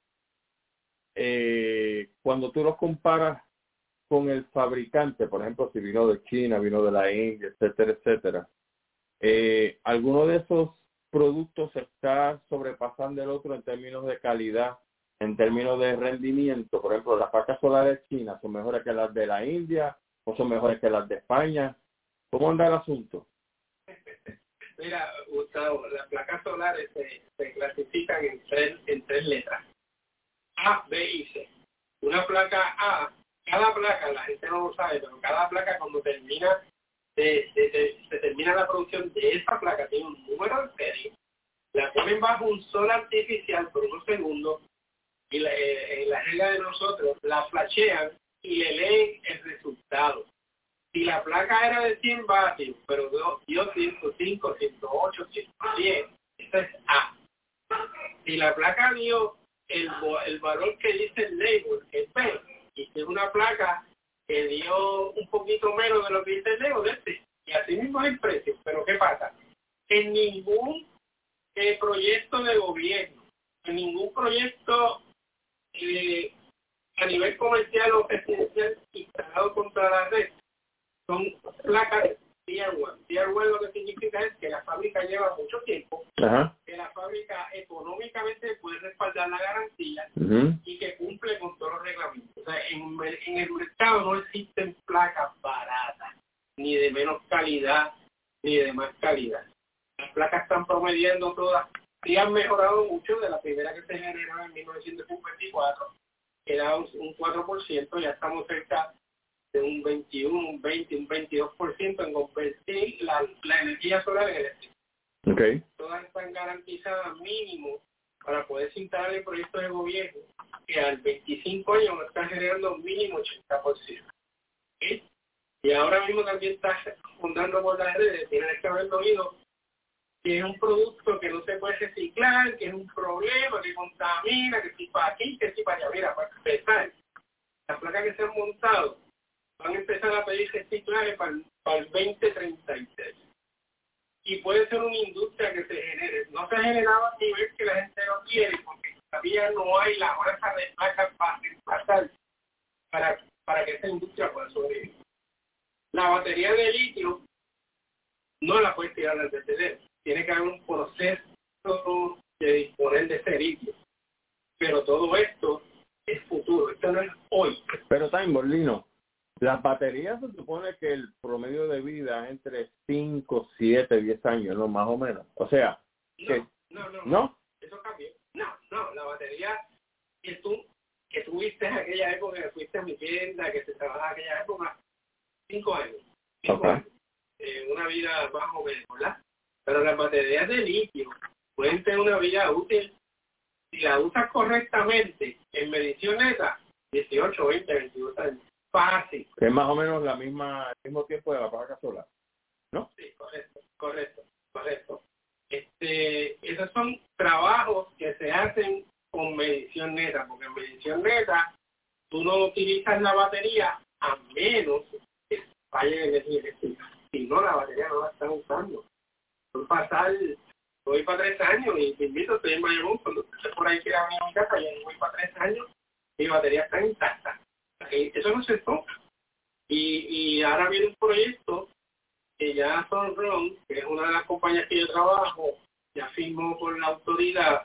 eh, cuando tú los comparas con el fabricante, por ejemplo, si vino de China, vino de la India, etcétera, etcétera, eh, ¿alguno de esos productos está sobrepasando el otro en términos de calidad, en términos de rendimiento? Por ejemplo, las placas solares chinas son mejores que las de la India o son mejores que las de España. ¿Cómo anda el asunto? Mira, Gustavo, las placas solares se, se clasifican en tres, en tres letras, A, B y C. Una placa A, cada placa, la gente no lo sabe, pero cada placa cuando termina, de, de, de, se termina la producción de esa placa, tiene un número de serie, la ponen bajo un sol artificial por unos segundos y la, eh, en la regla de nosotros la flashean y le leen el resultado. Si la placa era de cien vatios, pero dio ciento cinco, ciento ocho, ciento diez, esta es A. Si la placa dio el, el valor que dice el label, que es B, y si es una placa que dio un poquito menos de lo que dice el label, este, y así mismo es el precio. Pero ¿qué pasa? En ningún eh, proyecto de gobierno. En ningún proyecto eh, a nivel comercial o residencial instalado contra la red son placas Tier uno. Tier uno lo que significa es que la fábrica lleva mucho tiempo, Ajá. que la fábrica económicamente puede respaldar la garantía Uh-huh. y que cumple con todos los reglamentos. O sea, en, en el mercado no existen placas baratas, ni de menos calidad, ni de más calidad. Las placas están promediando todas, sí han mejorado mucho de la primera que se generó en mil novecientos cincuenta y cuatro, que era un, un cuatro por ciento, ya estamos cerca de un veintiuno, un veinte, un veintidós por ciento en convertir la, la energía solar en eléctrica. Okay. Todas están garantizadas mínimo para poder instalar el proyecto de gobierno, que al veinticinco años nos está generando mínimo ochenta por ciento. ¿Sí? Y ahora mismo también está fundando por las redes, tienen que haberlo oído, que es un producto que no se puede reciclar, que es un problema, que contamina, que si para aquí, que si para allá. Mira, para empezar, las placas que se han montado van a empezar a pedir reciclaje para, para el veinte treinta y seis. Y puede ser una industria que se genere. No se ha generado a nivel que la gente no quiere, porque todavía no hay la masa de placas para reemplazar para, para que esa industria pueda sobrevivir. La batería de litio no la puedes tirar al vertedero. Tiene que haber un proceso de disponer de ese litio. Pero todo esto es futuro, esto no es hoy. Pero Time, Lino, las baterías se supone que el promedio de vida es entre cinco, siete, diez años, ¿no? Más o menos. O sea, que... No, no, no, ¿no? Eso cambió. No, no, la batería que tú, que tú viste en aquella época, que fuiste a mi tienda, que se trabajaba en aquella época, cinco años. Cinco Okay. años. Eh, una vida más o menos, ¿verdad? Pero las baterías de litio pueden tener una vida útil si la usas correctamente en medición neta, dieciocho, veinte, veintidós años. Fácil. Que es más o menos la misma, el mismo tiempo de la placa solar, ¿no? Sí, correcto, correcto, correcto. Este, esos son trabajos que se hacen con medición neta, porque en medición neta tú no utilizas la batería a menos que falle energía eléctrica. Si no, la batería no la están usando. Por pasar, voy para tres años y te invito, estoy en Bayamón, cuando estés por ahí quiera venir a mi casa, yo voy para tres años, mi batería está intacta. Eso no se toca. Y, y ahora viene un proyecto que ya Sunrun, que es una de las compañías que yo trabajo, ya firmó con la autoridad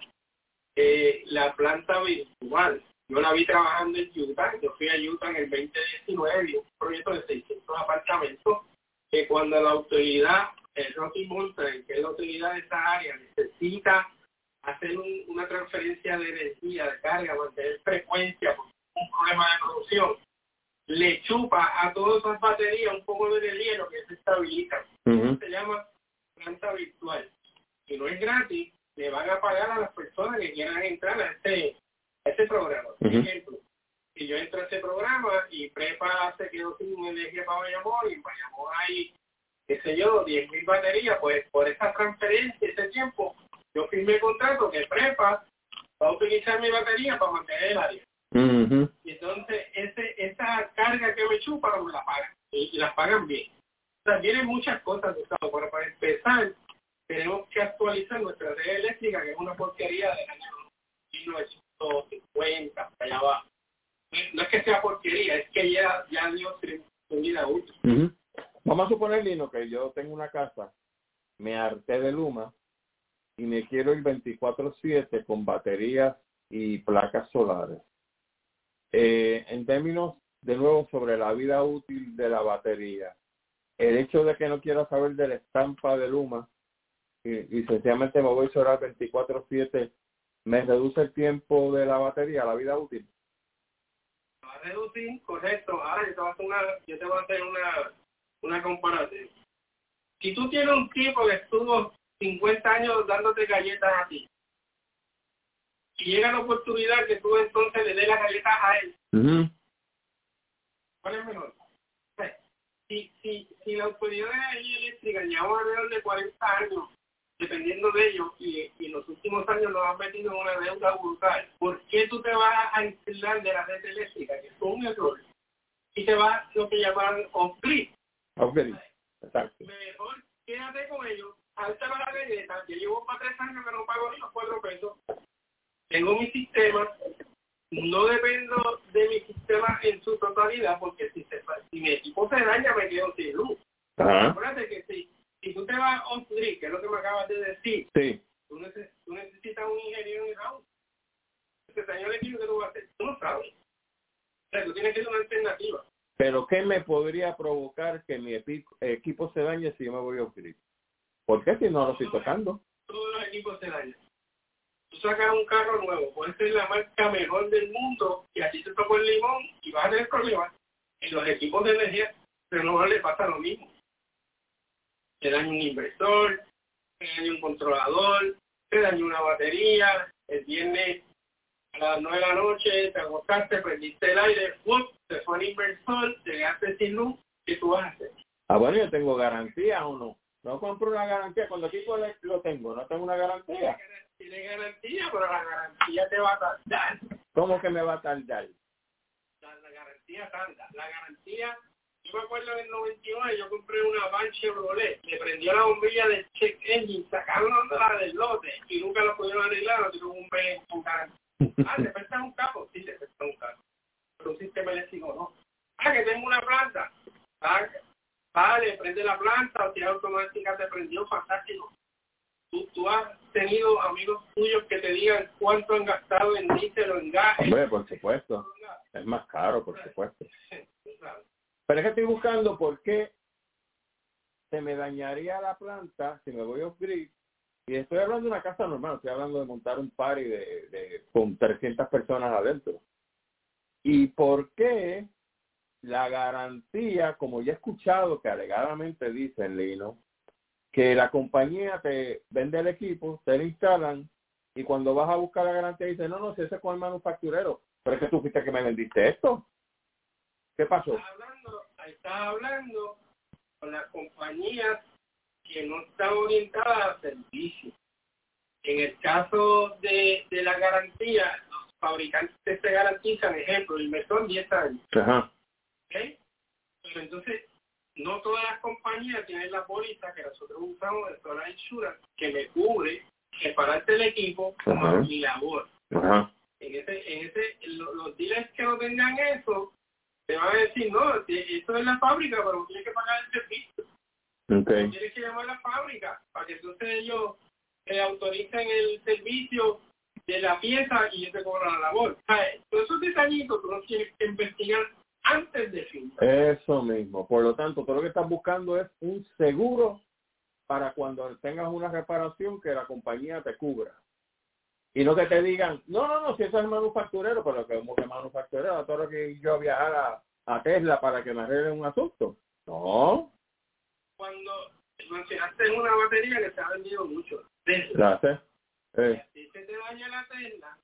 eh, la planta virtual. Yo la vi trabajando en Utah, yo fui a Utah en el veinte diecinueve y un proyecto de seiscientos apartamentos que cuando la autoridad, el Rocky Mountain, que es la autoridad de esa área, necesita hacer un, una transferencia de energía, de carga, mantener frecuencia por un problema de producción, le chupa a todas esas baterías un poco de hielo que se estabiliza. Uh-huh. Se llama planta virtual. Si no es gratis, le van a pagar a las personas que quieran entrar a este, a este programa. Por Uh-huh. ejemplo, si yo entro a este programa y Prepa se quedó sin energía para Bayamón y en Bayamón hay, qué sé yo, diez mil baterías, pues por esa transferencia, ese tiempo, yo firmé el contrato que Prepa va a utilizar mi batería para mantener el área. Uh-huh. Y entonces ese, esa carga que me chupan me la pagan y, y las pagan bien. O sea, vienen muchas cosas, Gustavo, pero para empezar tenemos que actualizar nuestra red eléctrica, que es una porquería del año mil novecientos cincuenta, para allá abajo. No, no es que sea porquería, es que ya, ya dio su vida útil. Uh-huh. Vamos a suponer, Lino, que yo tengo una casa, me harté de Luma y me quiero ir veinticuatro siete con baterías y placas solares. Eh, en términos, de nuevo, sobre la vida útil de la batería, el hecho de que no quiera saber de la estampa de Luma y, y sencillamente me voy a solar veinticuatro siete, ¿me reduce el tiempo de la batería, la vida útil? Va a reducir, correcto. Ahora yo te voy a hacer una, yo te voy a hacer una, una comparación. Si tú tienes un tipo que estuvo cincuenta años dándote galletas a ti, y llega la oportunidad que tú entonces le des las galletas a él, Uh-huh. ¿cuál es mejor? Si, si, si la autoridad de energía eléctrica lleva alrededor de cuarenta años dependiendo de ellos y, y en los últimos años nos han metido en una deuda brutal, ¿por qué tú te vas a aislar de la red eléctrica? Que es un error. Y te vas lo que llaman off-grid. Off-grid, exacto. Mejor quédate con ellos, alta la galleta, yo llevo para tres años que no pago ni los cuatro pesos. Tengo mi sistema, no dependo de mi sistema en su totalidad, porque si, se, si mi equipo se daña, me quedo sin luz. Ajá. Acuérdate que si, si tú te vas off-grid, que es lo que me acabas de decir, Sí. tú, neces, tú necesitas un ingeniero en house. Se dañó el equipo, que tú vas a hacer? Tú no sabes. O sea, tú tienes que ir a una alternativa. Pero ¿qué me podría provocar que mi epi, equipo se dañe si yo me voy a off-grid? ¿Por qué si no lo estoy tocando? Todos los equipos se dañan. Tú sacas un carro nuevo, puede ser la marca mejor del mundo, y así te tocó el limón y vas a tener problemas. En los equipos de energía renovable pasa lo mismo. Te daña un inversor, te daña un controlador, te daña una batería, el viernes a las nueve de la noche te acostaste, prendiste el aire, ¡pum! Te fue el inversor, te quedaste sin luz, ¿qué tú vas a hacer? Ah, bueno, yo tengo garantía o no. No compro una garantía, cuando el equipo lo tengo, no tengo una garantía. Tiene garantía, pero la garantía te va a tardar. ¿Cómo que me va a tardar? La, la garantía tarda. La garantía, yo me acuerdo en el noventa y nueve, yo compré una van Chevrolet, le prendió la bombilla del check engine, sacaron la del lote y nunca lo pudieron arreglar, lo tuvieron un mes con garantía. Ah, te prestan un carro, sí, te prestan un carro. Pero un sistema eléctrico no. Ah, que tengo una planta. Ah, vale, prende la planta, o si automática te prendió, fantástico. Tú, tú has tenido amigos tuyos que te digan cuánto han gastado en diésel o en gas. Hombre, por supuesto. Es más caro, por supuesto. Pero es que estoy buscando por qué se me dañaría la planta si me voy off-grid. Y estoy hablando de una casa normal, estoy hablando de montar un party de, de, con trescientas personas adentro. ¿Y por qué la garantía, como ya he escuchado que alegadamente dicen, Lino, que la compañía te vende el equipo, te lo instalan, y cuando vas a buscar la garantía dice, no, no, si ese es con el manufacturero, pero es que tú fuiste que me vendiste esto. ¿Qué pasó? Estás hablando, estás hablando con las compañías que no están orientadas a servicio. En el caso de, de la garantía, los fabricantes te garantizan, ejemplo, el inversor diez años. Ajá. ¿Okay? Pero entonces, no todas las compañías tienen la póliza que nosotros usamos de Solar Insurance, que me cubre repararte el equipo como mi labor. Ajá. En ese, en ese, los, los dealers que no tengan eso, te van a decir, no, esto es la fábrica, pero tienes que pagar el servicio. Okay. Tienes que llamar a la fábrica para que entonces ellos eh, autoricen el servicio de la pieza y ellos te cobran la labor. O sea, todos esos detallitos tú los tienes que investigar antes de firmar. Eso mismo. Por lo tanto, todo lo que estás buscando es un seguro para cuando tengas una reparación que la compañía te cubra. Y no que te digan, no, no, no, si eso es manufacturero, pero que como que manufacturero, todo lo que yo viajara a Tesla para que me arreglen un asunto. No. Cuando mencionaste una batería que se ha vendido mucho, Tesla. Gracias. Eh. Si se te daña la Tesla,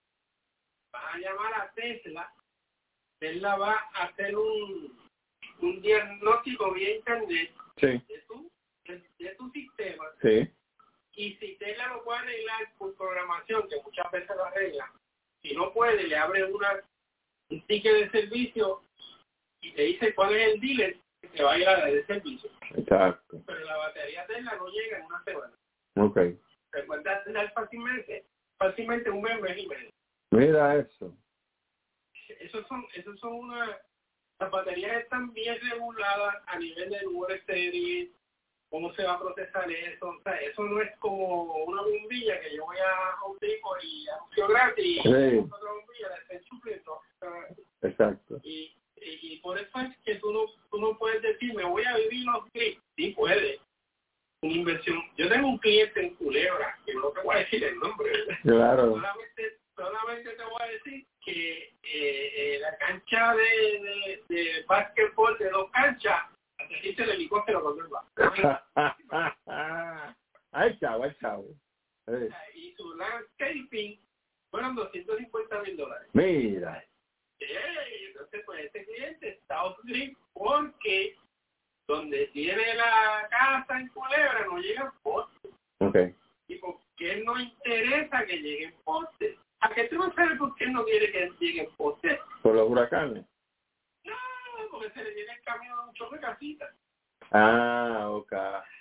vas a llamar a Tesla, Tesla va a hacer un, un diagnóstico vía internet sí. de, tu, de, de tu sistema. Sí. Y si Tesla lo puede arreglar por programación, que muchas veces lo arregla, si no puede, le abre una, un ticket de servicio y te dice cuál es el dealer que te va a ir a dar el servicio. Exacto. Pero la batería Tesla no llega en una semana. Ok. Te puedes dar fácilmente, fácilmente un mes, mes y medio. Mira eso. Esos son, esos son una, las baterías están bien reguladas a nivel de número de serie, cómo se va a procesar eso. O sea, eso no es como una bombilla que yo voy a Home Depot y anuncio gratis y sí. otra bombilla la estoy supliendo. Exacto. Y, y, y por eso es que tú no, tú no puedes decir, me voy a vivir los clips. Sí puedes. Una inversión. Yo tengo un cliente en Culebra, que no te voy a decir el nombre, ¿verdad? Claro. Solamente, solamente te voy a decir que eh, eh, la cancha de, de, de básquetbol de dos canchas, aterriza el helicóptero con el barco. Ay, chavo, ay, chavo. Sí. Y su landscaping fueron doscientos cincuenta mil dólares. Mira. Sí, entonces, pues, este cliente está off-grid porque donde tiene la casa en Culebra no llegan postes. Okay. Y porque él no interesa que lleguen postes. ¿A qué tú no sabes por qué él no quiere que lleguen postes? ¿Por los huracanes? No, porque se le viene el camino de un chorro de casitas. Ah, ok.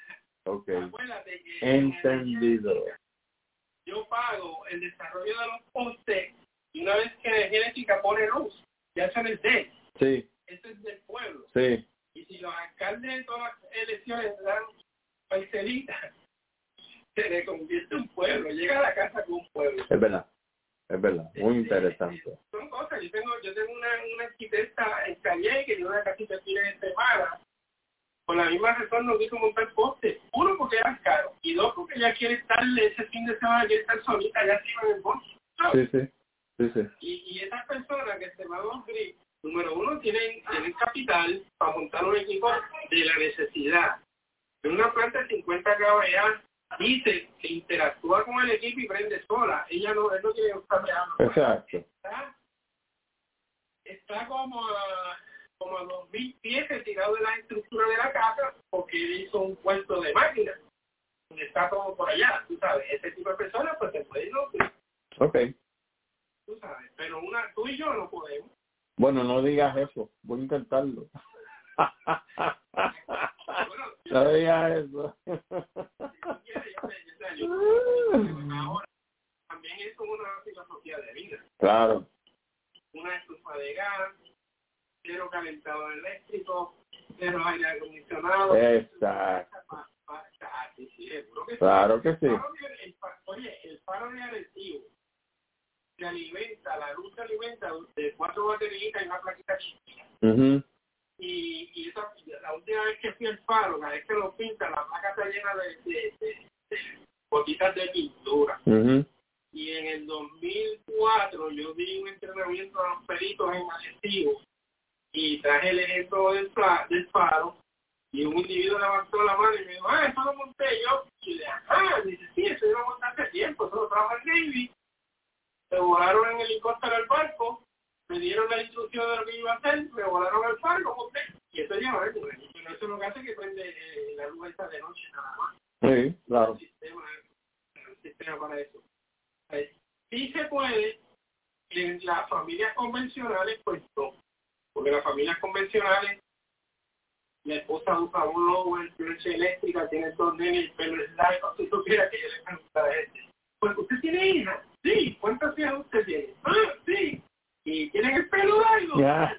Ok. Acuérdate que Entendido. yo pago el desarrollo de los postes y una vez que la genética pone luz, ya eso es de él. Sí. Eso es del pueblo. Sí. Y si los alcaldes de todas las elecciones dan parcelitas, se le convierte en un pueblo, llega a la casa con un pueblo. Es verdad, es verdad, muy Sí, interesante. sí, son cosas, yo tengo, yo tengo una, una arquitecta en Calle que tiene una casita aquí en Semana, por la misma razón no quiso montar postes, uno porque era caro, y dos porque ella quiere estar ese fin de semana, quiere estar solita allá arriba en el bosque. Sí, sí, sí, sí. Y, y esas personas que se van a construir, número uno, tienen, tienen capital para montar un equipo de la necesidad. En una planta de cincuenta caballos dice que interactúa con el equipo y prende sola. Ella no, él no quiere estar reando. Exacto. Está, está como a, como a dos mil pies retirado de la estructura de la casa porque él hizo un puesto de máquinas. Está todo por allá, tú sabes. Ese tipo de personas pues se puede ir, ¿no? Ok. Tú sabes. Pero una, tú y yo no podemos. Bueno, no digas eso. Voy a intentarlo. Bueno, no digas eso. si tú quieres, yo te- yo te ayudo. Ahora, también eso es una filosofía de vida. Claro. Una estufa de gas, cero calentador eléctrico, cero aire acondicionado. Exacto. Pa- pa- pa- sí, sí, seguro que sí. Claro que sí. El faro de- el fa- Oye, el faro de Arecibo se alimenta, la luz se alimenta de cuatro baterías y una plaquita chiquita. Uh-huh. Y, y esa, la última vez que fui al faro, cada vez que lo pintan, la placa está llena de, de, de, de gotitas de pintura. Uh-huh. Y en el dos mil cuatro yo di un entrenamiento a los peritos en Arecibo y traje el ejemplo del, fa- del faro y un individuo levantó la mano y me dijo, ah, eso lo monté yo. Y le dije, ah, dice, sí, eso yo lo monté hace tiempo, eso lo trajo el Navy. Se volaron en helicóptero al barco, me dieron la instrucción de lo que iba a hacer, me volaron al barco, monté. Y eso lleva algo, pero eso lo que hace es que prende eh, la luz esta de noche nada más. Sí, claro. El sistema, el sistema para eso. Eh, sí se puede, en las familias convencionales, pues no. Porque las familias convencionales, la esposa usa un lower, plancha eléctrica, tiene dos nenes, el pelo es largo. Si supiera que yo le pregunto a la gente, pues usted tiene hija, sí, ¿cuántas hijas usted tiene? Ah, sí, y tienen el pelo largo. Mira,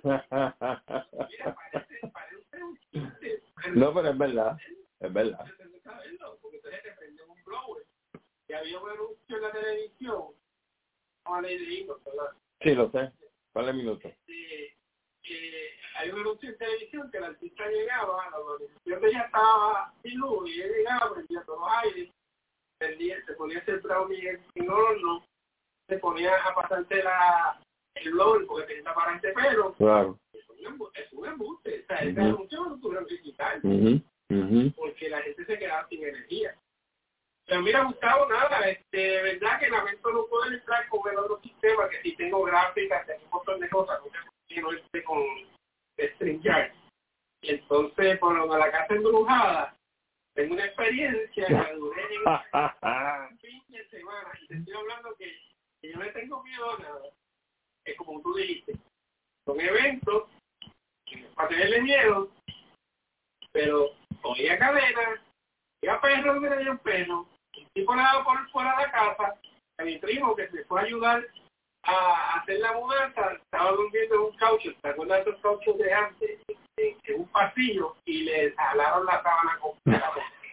parece, parece un chiste. No, pero es verdad, es verdad. Porque entonces te prenden un blower. Y había un anuncio en la televisión, no ley de hijos, ¿verdad? Sí, lo sé. ¿Cuál es el minuto? Este, que hay un anuncio en televisión que el artista llegaba, la organización de ella estaba sin luz y él llegaba, prendía todos los aires, prendía, se ponía a hacer brownie en horno, se ponía a pasarte la, el blower porque tenía que pararte pelo. Claro. Es un embuste, es un embuste. O sea, Uh-huh. ese anuncio no lo tuvieron que quitar Uh-huh. Uh-huh. porque la gente se quedaba sin energía. Pero mira, Gustavo, nada, este, de verdad que lamento no poder entrar con el otro sistema, que si tengo gráficas, tengo un montón de cosas, no tengo que no esté con StreamYard. Y entonces, por lo de la casa embrujada, tengo una experiencia que duré en un fin de semana, y te estoy hablando que, que yo no tengo miedo a nada. Es como tú dijiste, son eventos que para tenerle miedo, pero oía cadenas, oía perros que le dio pelo, y por nada por fuera de la casa, a mi primo que se fue a ayudar a hacer la mudanza, estaba durmiendo en un caucho, ¿te acuerdas de esos cauchos de antes? En, en un pasillo, y le jalaron la sábana completa.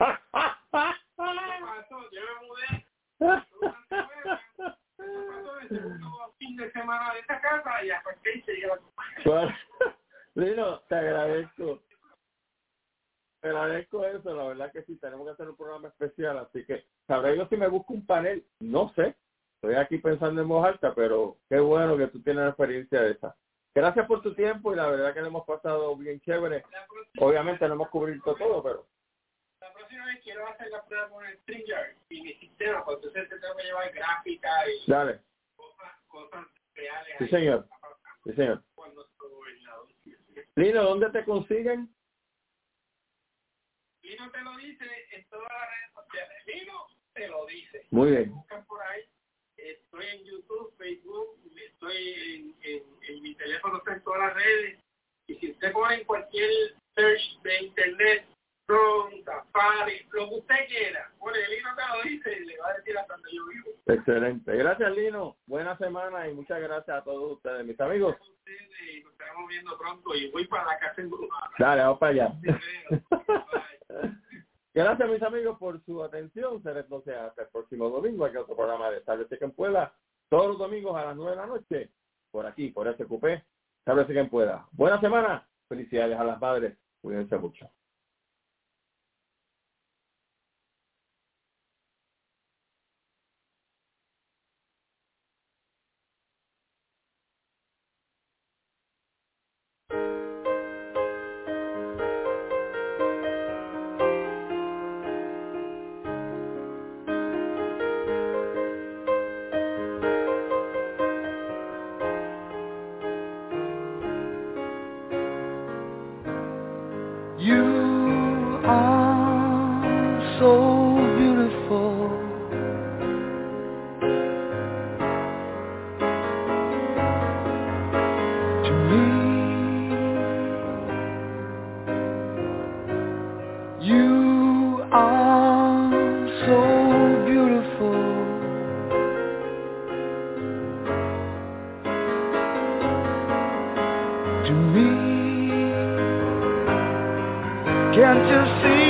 ¿Qué pasó? Yo me mudé una semana, pasó el segundo fin de semana de esta casa y hasta que se llega Bueno, Lino, te agradezco. Te agradezco eso, la verdad que sí, tenemos que hacer un programa especial, así que sabré yo si me busco un panel, no sé, estoy aquí pensando en voz alta, pero qué bueno que tú tienes una experiencia de esa. Gracias por tu tiempo y la verdad que le hemos pasado bien chévere. Obviamente no hemos cubierto todo, pero... La próxima vez quiero hacer la prueba con el StreamYard y mi sistema, pues entonces te tengo que llevar gráfica y Dale. cosas, cosas reales. Sí, señor. Sí, señor. Cuando estoy gobernador. Lino, ¿dónde te consiguen? Lino te lo dice en todas las redes sociales. Lino te lo dice. Muy bien. Buscan por ahí. Estoy en YouTube, Facebook, estoy en, en, en mi teléfono, está en todas las redes. Y si usted pone en cualquier search de internet, Chrome, Safari, lo que usted decir hasta donde yo vivo. Excelente. Gracias, Lino. Buena semana y muchas gracias a todos ustedes, mis amigos. Y nos estaremos viendo pronto y voy para la casa embrujada. Dale, vamos para allá. Gracias, mis amigos, por su atención. Será entonces hasta el próximo domingo. Aquí otro programa de Establece Quien Pueda. Todos los domingos a las nueve de la noche. Por aquí, por S Q P. Establece Quien Pueda. Buena semana. Felicidades a las madres. Cuídense mucho. You are so beautiful. To me, you are so beautiful. To me, can't you see?